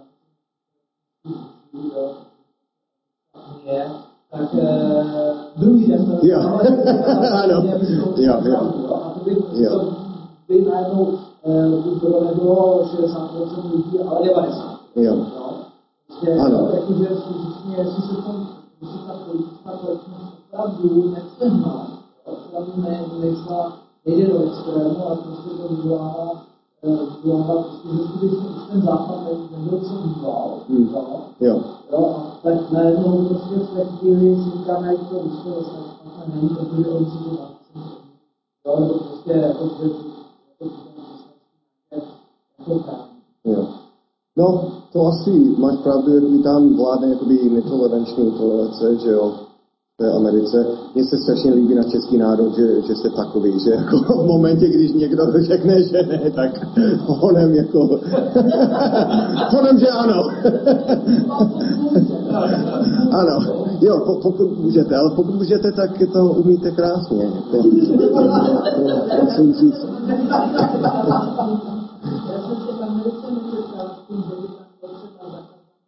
je, tak eh, druhý den to jo. Ano. Jo, jo. A to by, to by najednou eh, to nebylo šedesát procent lidí, ale devadesát procent. Jo. Ano. Jakože skutečně, jestli se tam, když se ta politická korektnost opravdu nepřehnala, opravdu ne, nešla, nejde do extrému, ale prostě to vyvolává, vyvolává prostě, že skutečně už ten západ nebyl, co býval. Hmm. Jo. Jo, a tak najednou prostě v té chvíli si říkáme, jak to už to vlastně špatné není, protože oni si to vlastně jo, nebo prostě jako, že to jako právě. Jo. No, to asi máš pravdu, jak tam vládne jakoby netoleranční tolerance, že jo, v té Americe. Mně se strašně líbí na český národ, že, že jste takový, že jako v momentě, když někdo řekne, že ne, tak honem jako, honem, že ano. Ano, jo, po, pokud můžete, ale pokud můžete, tak to umíte krásně. Jako, to, to musím říct. Já jsem se v Americe nesetkala s tím, že by tam bylo třeba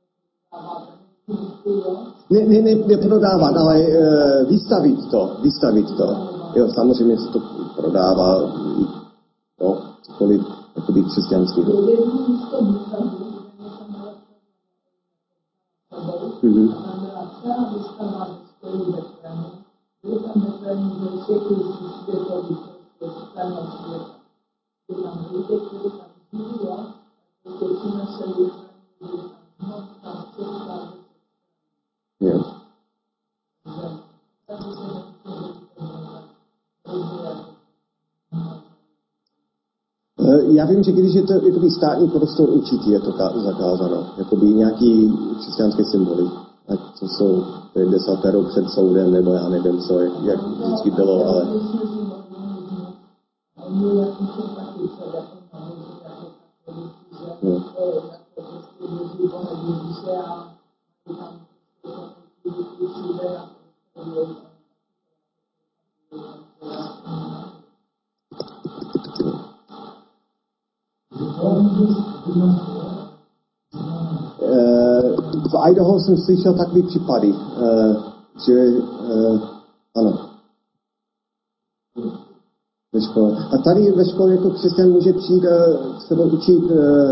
zakázat ne, ne, ne, neprodávat, ale e, vystavit to, vystavit to. Jo, samozřejmě se to prodává, jo, cokoliv, jakoby křesťanský. jedno místo výstavu, kde jsem byla sebou, a tam byla celá výstava ve školu Betlemu. Byli tam Betlemu, že všechny světový, ten svět. Byli tam lidé, kteří tam žijí, jo, takže přinesli, byli tam moc, tam všechno. Jo. Já vím, že když je to jakoby státní prostor, určitě je to zakázáno. Jakoby nějaký křesťanské symboly. Ať to jsou desatero před soudem, nebo já nevím co, jak, jak vždycky bylo, ale... Jo. V Idaho jsem slyšel takový případy, že ano, ve škole. A tady ve škole jako křesťan může přijít třeba učit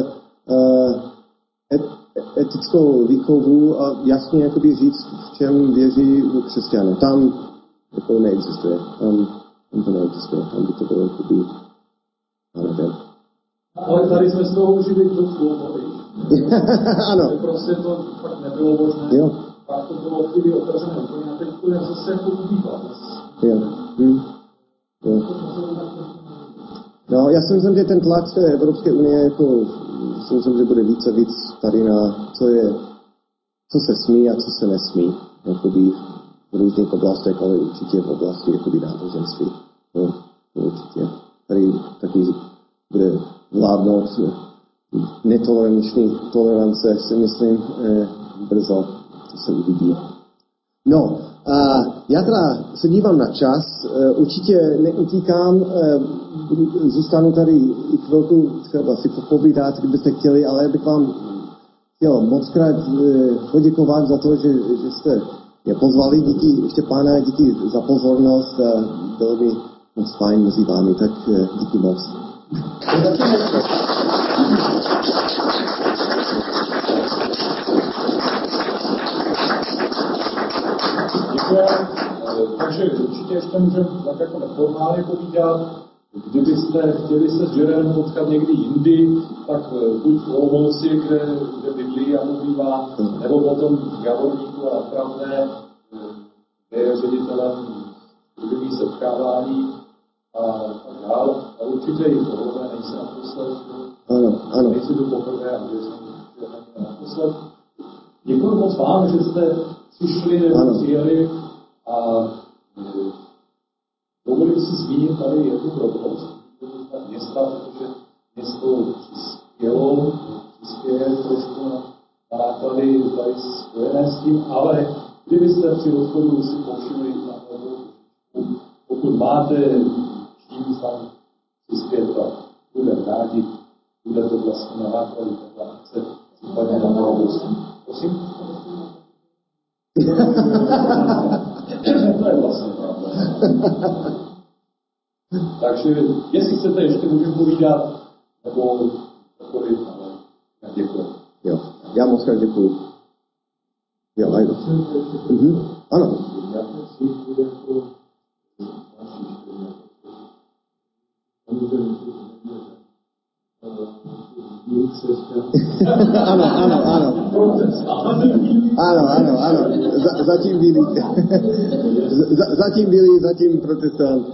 et, etickou výchovu a jasně jakoby říct, v čem věří křesťané. Tam jako neexistuje. Tam, tam to neexistuje. Tam by to bylo jako by, já nevím. Ale tady jsme z toho už byli do svobody. Ano. Prostě to fakt nebylo možné. Jo. Pak to bylo chvíli otevřené úplně a teď to je zase jako ubývat. Jo. Hm. Jo. No, já si myslím, že ten tlak z té Evropské unie, jako, si myslím, že bude více víc tady na, co je, co se smí a co se nesmí, jakoby v různých oblastech, ale určitě v oblasti jakoby náboženství. No, to určitě. Tady taky bude vládnout netoleranční tolerance, si myslím, eh, brzo, to se uvidí. No, a já teda se dívám na čas, určitě neutíkám, zůstanu tady i chvilku třeba si popovídat, kdybyste chtěli, ale já bych vám chtěl mockrát poděkovat za to, že, že jste mě pozvali, díky ještě pána, díky za pozornost, bylo mi moc fajn mezi vámi, tak díky moc. Takže určitě ještě můžeme tak jako neformálně povídat. Kdybyste chtěli se s Jeremem potkat někdy jindy, tak buď v Olomouci, kde, kde bydlí a pobývá, nebo potom v Javorníku a na Pravné, kde je ředitelem druhý setkávání a tak dál. A určitě i v Olomouci nejsi naposled. Ano, ano. Nejsi tu poprvé a věřím, že není naposled. Děkuji moc vám, že jste přišli nebo přijeli a dovolím si zmínit tady jednu drobnost města, protože město přispělo, přispěje trošku na, na náklady tady spojené s tím, ale kdybyste při odchodu si povšimli na pokud máte čím tam přispět, tak budeme rádi, bude to vlastně na náklady této akce, případně na provoz. Prosím? To je vlastně pravda. Takže, jestli chcete, ještě můžeme povídat, nebo cokoliv, ale já děkuji. Jo, já moc krát děkuji. Jo, ajde. Mhm. Ano. Já si jako ano, ano, ano. Ano, ano, ano. Z, zatím byli. Z, zatím byli, zatím protestant.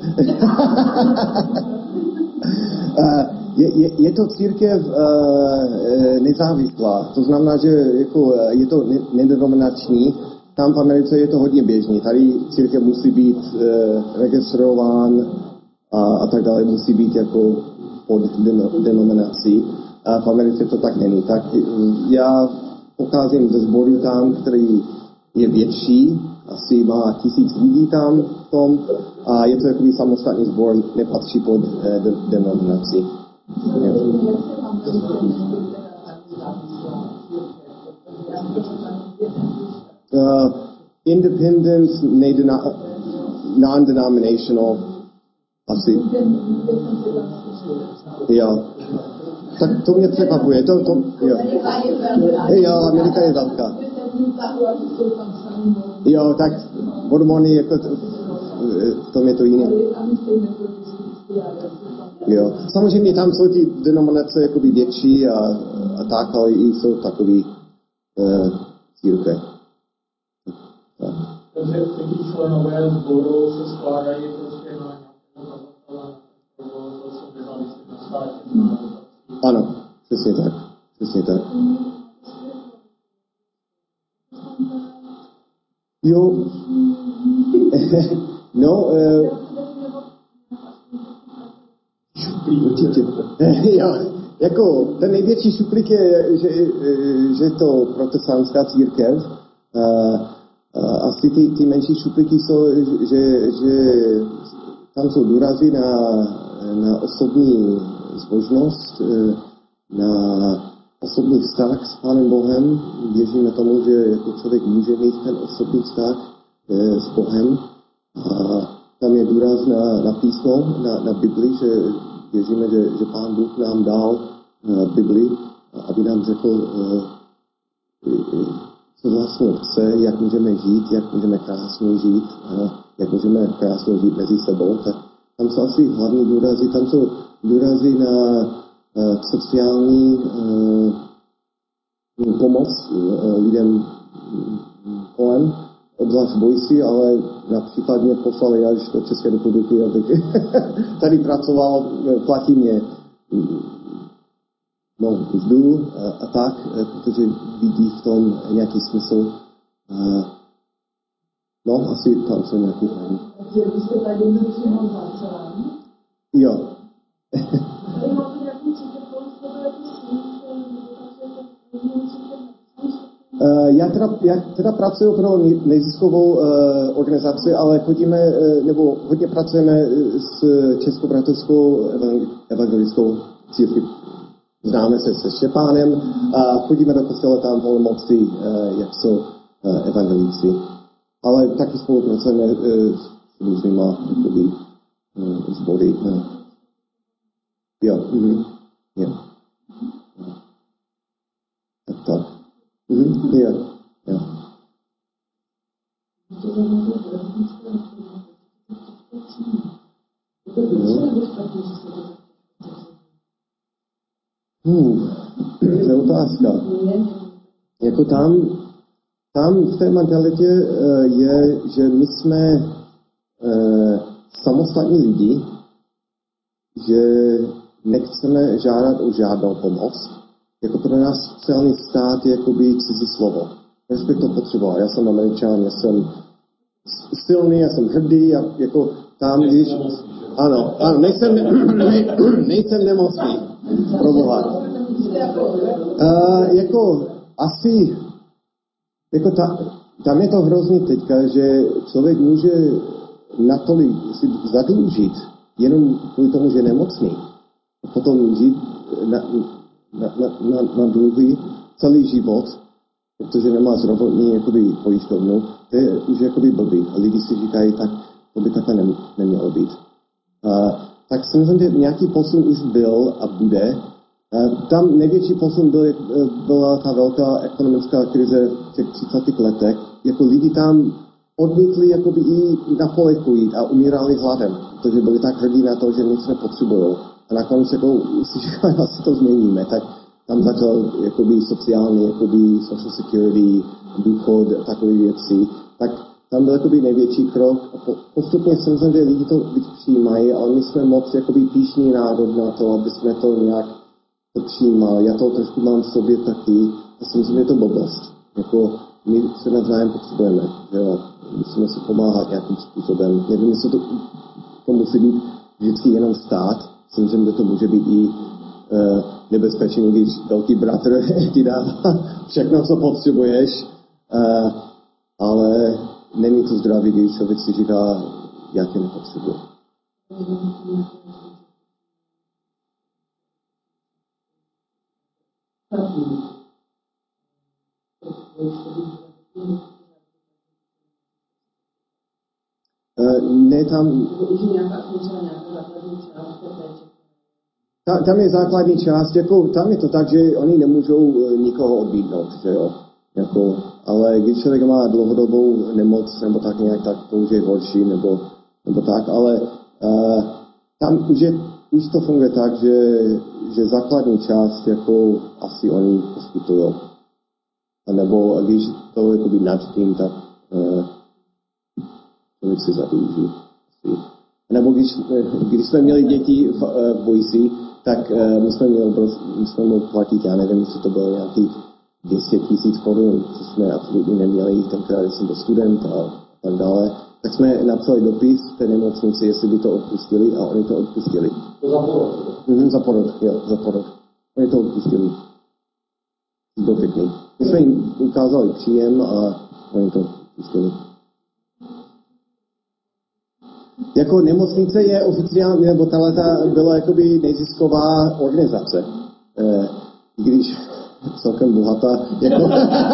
je, je, je to církev uh, nezávislá. To znamená, že jako, je to nedenominační. Tam v Americe je to hodně běžný. Tady církev musí být uh, registrován a, a tak dále. Musí být jako pod denominací. A v Americe to tak není. Tak já pocházím ze sboru tam, který je větší, asi má tisíc lidí tam v tom a je to jakoby samostatný sbor, nepatří pod eh, de, denominaci. Uh, independent, non-denominational, asi. Jo. Tak to mě překvapuje. To, to, jo. jo, Amerika je velká. Jo, tak mormony, jako to, v tom je to jiné. Jo. Samozřejmě tam jsou ty denominace jakoby větší a, a tak, ale i jsou takový uh, církve. Tak. Takže ty členové sboru se skládají prostě na nějakého kazatele, to jsou nezávislí na státě. Ano, přesně tak. Přesně tak. Jo. no, eh, určitě. jo, jako ten největší šuplík je, že, že je to protestantská církev. Asi ty, ty menší šuplíky jsou, že, že tam jsou důrazy na, na osobní zbožnost, na osobní vztah s Pánem Bohem. Věříme tomu, že jako člověk může mít ten osobní vztah s Bohem. A tam je důraz na, na písmo, na, na Bibli, že věříme, že, že Pán Bůh nám dal Bibli, aby nám řekl, co vlastně chce, jak můžeme žít, jak můžeme krásně žít. jak můžeme krásně žít mezi sebou, tak tam jsou asi hlavní důrazy, tam jsou důrazy na uh, sociální uh, pomoc uh, lidem kolem, obzvlášť Boise, ale například mě poslali až do České republiky, abych tady pracoval, platí mě no, mzdu a, a tak, protože vidí v tom nějaký smysl. A, no, asi tam jsou nějaký hlavní. Takže vy jste tady byli přímo začal? Jo. Tady máte nějakou cítěvkou z toho jako síť, takže to cítěvkou? Uh, já, teda, já teda pracuji pro neziskovou uh, organizaci, ale chodíme, uh, nebo hodně pracujeme s Českou bratrskou evangelickou církví. Známe se se Štěpánem a chodíme do kostela tam v Olomouci, uh, jak jsou uh, evangelici. Ale taky spolupracujeme uh, s různýma jakoby, uh, sbory. Uh. Jo, mm-hmm. jo. Tak tak. Mm-hmm. Yeah. Yeah. Hmm. To je otázka. Jako tam, tam v té mentalitě uh, je, že my jsme uh, samostatní lidi, že nechceme žádat o žádnou pomoc. Jako pro nás sociální stát je jakoby cizí slovo. Proč bych to potřeboval? Já jsem Američan, já jsem silný, já jsem hrdý, a jako tam, když... Ano, ano, nejsem, ne, nejsem nemocný. Proboha. Uh, jako asi, jako ta, tam je to hrozný teďka, že člověk může natolik si zadlužit, jenom kvůli tomu, že je nemocný. A potom žít na, na, na, na, na dluhy celý život, protože nemá zdravotní jakoby pojišťovnu, to je už jakoby blbý. A lidi si říkají, tak to by takhle nem, nemělo být. Uh, tak si myslím, že nějaký posun už byl a bude. Uh, tam největší posun byl, byla ta velká ekonomická krize v těch třicátých letech. Jako lidi tam odmítli jakoby i na polevku jít a umírali hladem, protože byli tak hrdí na to, že nic nepotřebují. A nakonec jako si říkali, asi to změníme, tak tam začal jakoby sociální, jakoby social security, důchod, takové věci. Tak tam byl jakoby největší krok. A postupně jsem myslím, že lidi to přijímají, ale my jsme moc jakoby píšný národ na to, aby jsme to nějak to přijímali. Já to trošku mám v sobě taky. A si myslím, že je to blbost. Jako my se navzájem potřebujeme. Že jo? Musíme si pomáhat nějakým způsobem. Nevím, jestli to, to musí být vždycky jenom stát. Si myslím, že to může být i uh, nebezpečný, když velký bratr ti dává všechno, co potřebuješ. Uh, ale není to zdraví, když člověk si říká, já tě nepotřebuji. Uh, ne tam... Ta, tam je základní část, jako, tam je to tak, že oni nemůžou nikoho odbídnout, že jo. Jako, ale když člověk má dlouhodobou nemoc nebo tak nějak, tak to už je horší, nebo, nebo tak, ale uh, tam už, je, už to funguje tak, že, že základní část jako asi oni poskytují. A nebo když to jakoby nad tím, tak uh, člověk si zadluží. A nebo když, když jsme měli děti v, uh, v Boise, tak uh, my jsme měli, my jsme měli platit, já nevím, jestli to bylo nějaký dvě stě tisíc korun, co jsme absolutně neměli, tenkrát jsem byl student a tak dále, tak jsme napsali dopis v té nemocnici, jestli by to odpustili, a oni to odpustili. To za porod? Mhm, za porod, jo, za porod. Oni to odpustili. Byl pěkný. My jsme jim ukázali příjem a oni to odpustili. Jako nemocnice je oficiálně, nebo tato byla jakoby nezisková organizace. E, když celkem bohatá, jako...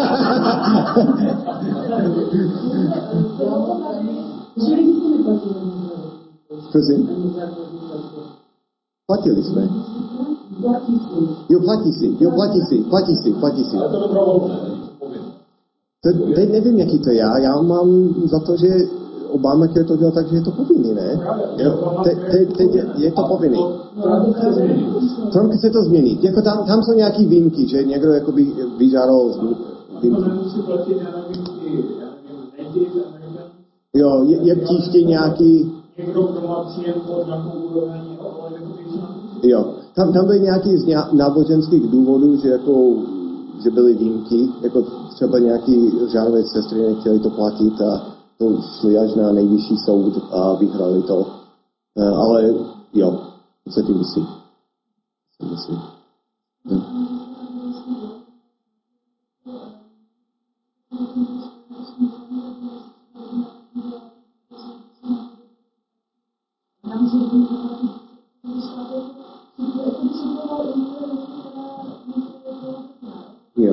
Prosím? Platili jsme. Jo, platí si, jo, platí si, platí si, platí si. Ale to dobrovolné. Teď nevím, jaký to je. Já mám za to, že Obamacare to dělal tak, že je to povinný, ne? Jo, te, te, teď je, je to povinný. Trump chce to změnit. Jako tam, tam jsou nějaký výjimky, že někdo jakoby vyžádal výjimky. Jo, je, je příště nějaký... Někdo, kdo má příjem pod nějakou úroveň, ale jo, tam, tam byly nějaký z náboženských důvodů, že jako že byly výjimky, jako třeba nějaký žádné sestry nechtěli to platit a to šli až na nejvyšší soud a vyhrali to. Ale jo, se tím musí. Se musí. Hm. Jo.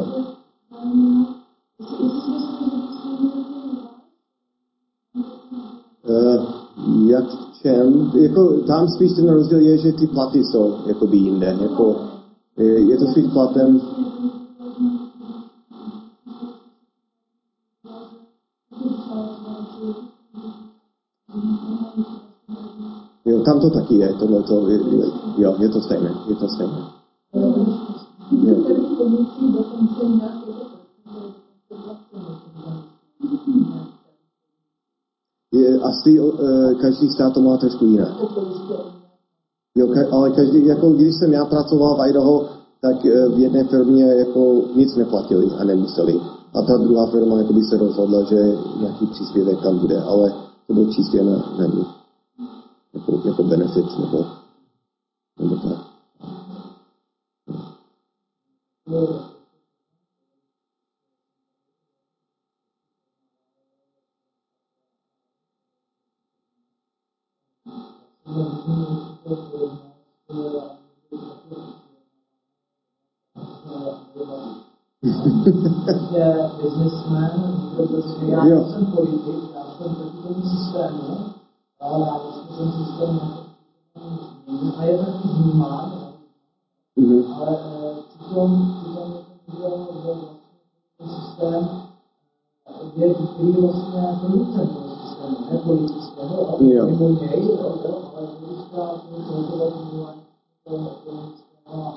Uh, jak v čem? Jako, tam spíš ten rozdíl je, že ty platy jsou jakoby jinde. Jako, je, je to spíš platem. Jo, tam to taky je, tohle to, je, je, jo, je to stejné, je to stejné. Jo. Je, asi uh, každý stát to má trošku jinak. Jo, ka, ale každý, jako když jsem já pracoval v Idaho, tak uh, v jedné firmě jako nic neplatili a nemuseli. A ta druhá firma jako by se rozhodla, že nějaký příspěvek tam bude, ale to bylo čistě na, na ní. Jako, jako benefit nebo, nebo tak. Je businessman, protože já jo. jsem politik, já jsem proti tomu systému, ale já vlastně ten systém nějakým a je taky vnímán, mm-hmm. ale přitom přitom je to ten systém, je, který je vlastně producent toho systému, ne politického, ale mimo něj, ale politická celkové fungování toho politického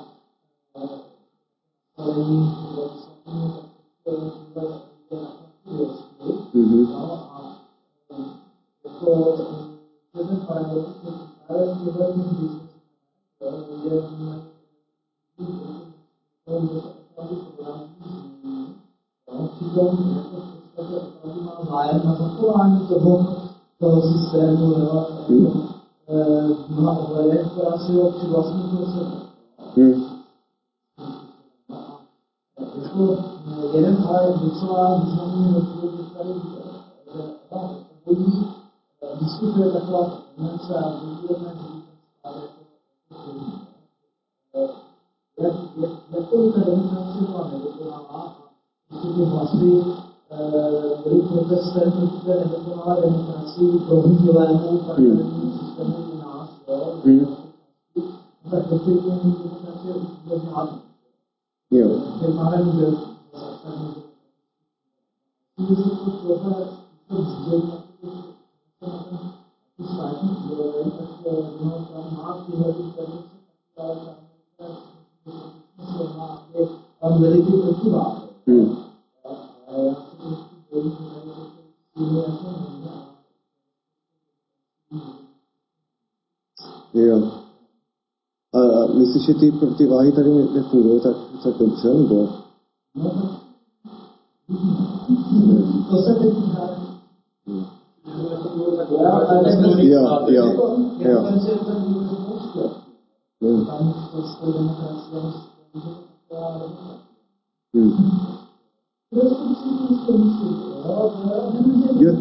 nastavení legislativního, tak to je mm-hmm. no, a jako je ten paradox, že právě tyhle těch biznesmenů, je mají opravdu programů změní, přitom jako v podstatě opravdu má zájem na zachování toho, toho systému, jo, jako, v mnoha ohledech, která si ho přivlastní pro sebe. Mm. Jako jeden ale docela významný rozdíl, že tady no, obojí diskutuje taková tendence a budujeme ten stát jako jak, jakkoliv ta demokracie byla nedokonalá a ty hlasy byly protestem proti té nedokonalé demokracii prohnilému partajnímu systému u nás, jo, tak definitivně demokracie už vůbec žádná. Jo. Je máme může zasadní. Když se to tohle vzdělí na tu státní úroveň, tak no, tam má tyhle ty tendence, ale tam je silná, aby tam veliký protiváhy. Ale já se trošku bojím, že tady to síly jako není. Jo. A myslíš, že ty protiváhy tady nefungují tak, tak dobře, nebo? No, to se teď říká. Jo, jo, jo. Tam už to s tou demokracií může to taková demokracie. Hmm. Jo.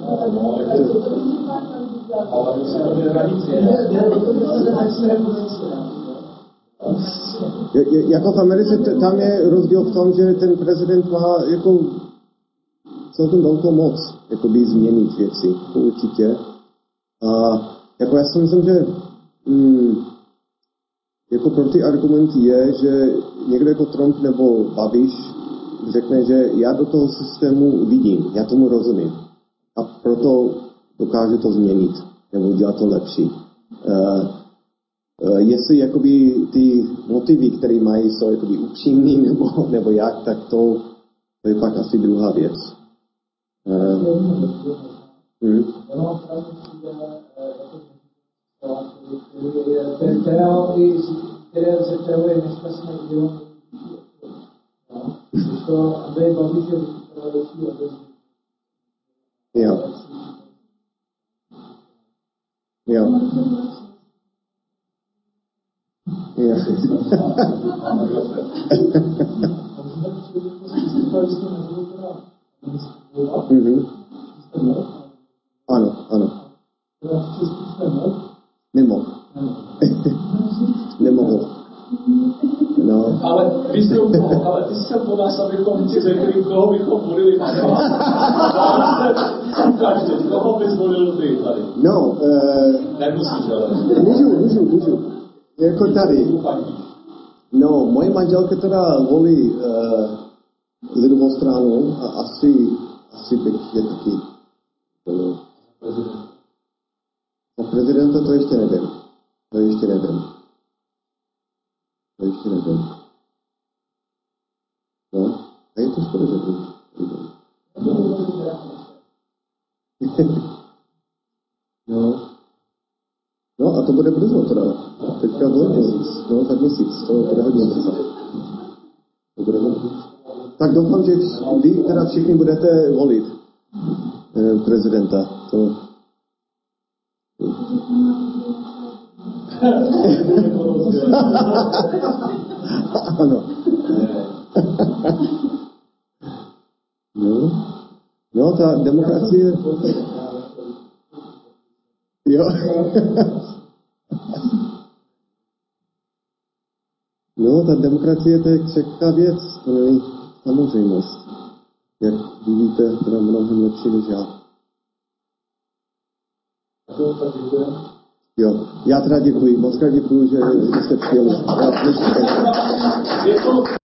Jako v Americe tam je rozdíl v tom, že ten prezident má jako celkem velkou moc jakoby změnit věci, to určitě. A jako já si myslím, že mm, jako protiargument je, že někdo jako Trump nebo Babiš řekne, že já do toho systému vidím, já tomu rozumím. A proto dokáže to změnit, nebo udělat to lepší. Uh, uh, jestli jakoby ty motivy, které mají, jsou jakoby upřímný, nebo, nebo jak, tak to, to je pak asi druhá věc. Uh, hmm. které ze kterého je nešťastné ideální. Když to Andrej Babiš je vypravější obecně. Jo. Jo. Jo. Mhm. Ano, ano. Nemohl. Nemohl. No. Ale vy jste u toho, ale ty jsi po nás, abychom ti řekli, koho bychom volili na každý, koho bys volil ty tady? No, uh, nemusíš, ale. Můžu, můžu, můžu. Jako tady. No, moje manželka teda volí uh, lidovou stranu a asi, asi bych je taky volil. A prezidenta to ještě nevím. To ještě nevím. To ještě nevím. No, a je to skoro řeknu. No. No a to bude brzo teda. Teďka v lednu. No, tak měsíc. To bude hodně brzo. To bude hodně. Tak doufám, že vy teda všichni budete volit eh, prezidenta. To... Ano. No. No, ta demokracie... Jo. No, ta demokracie to je křehká věc. To není samozřejmost. Jak vidíte, to je mnohem lepší než já. Jo, já teda děkuji. Moc krát děkuji, že jste přijeli. Já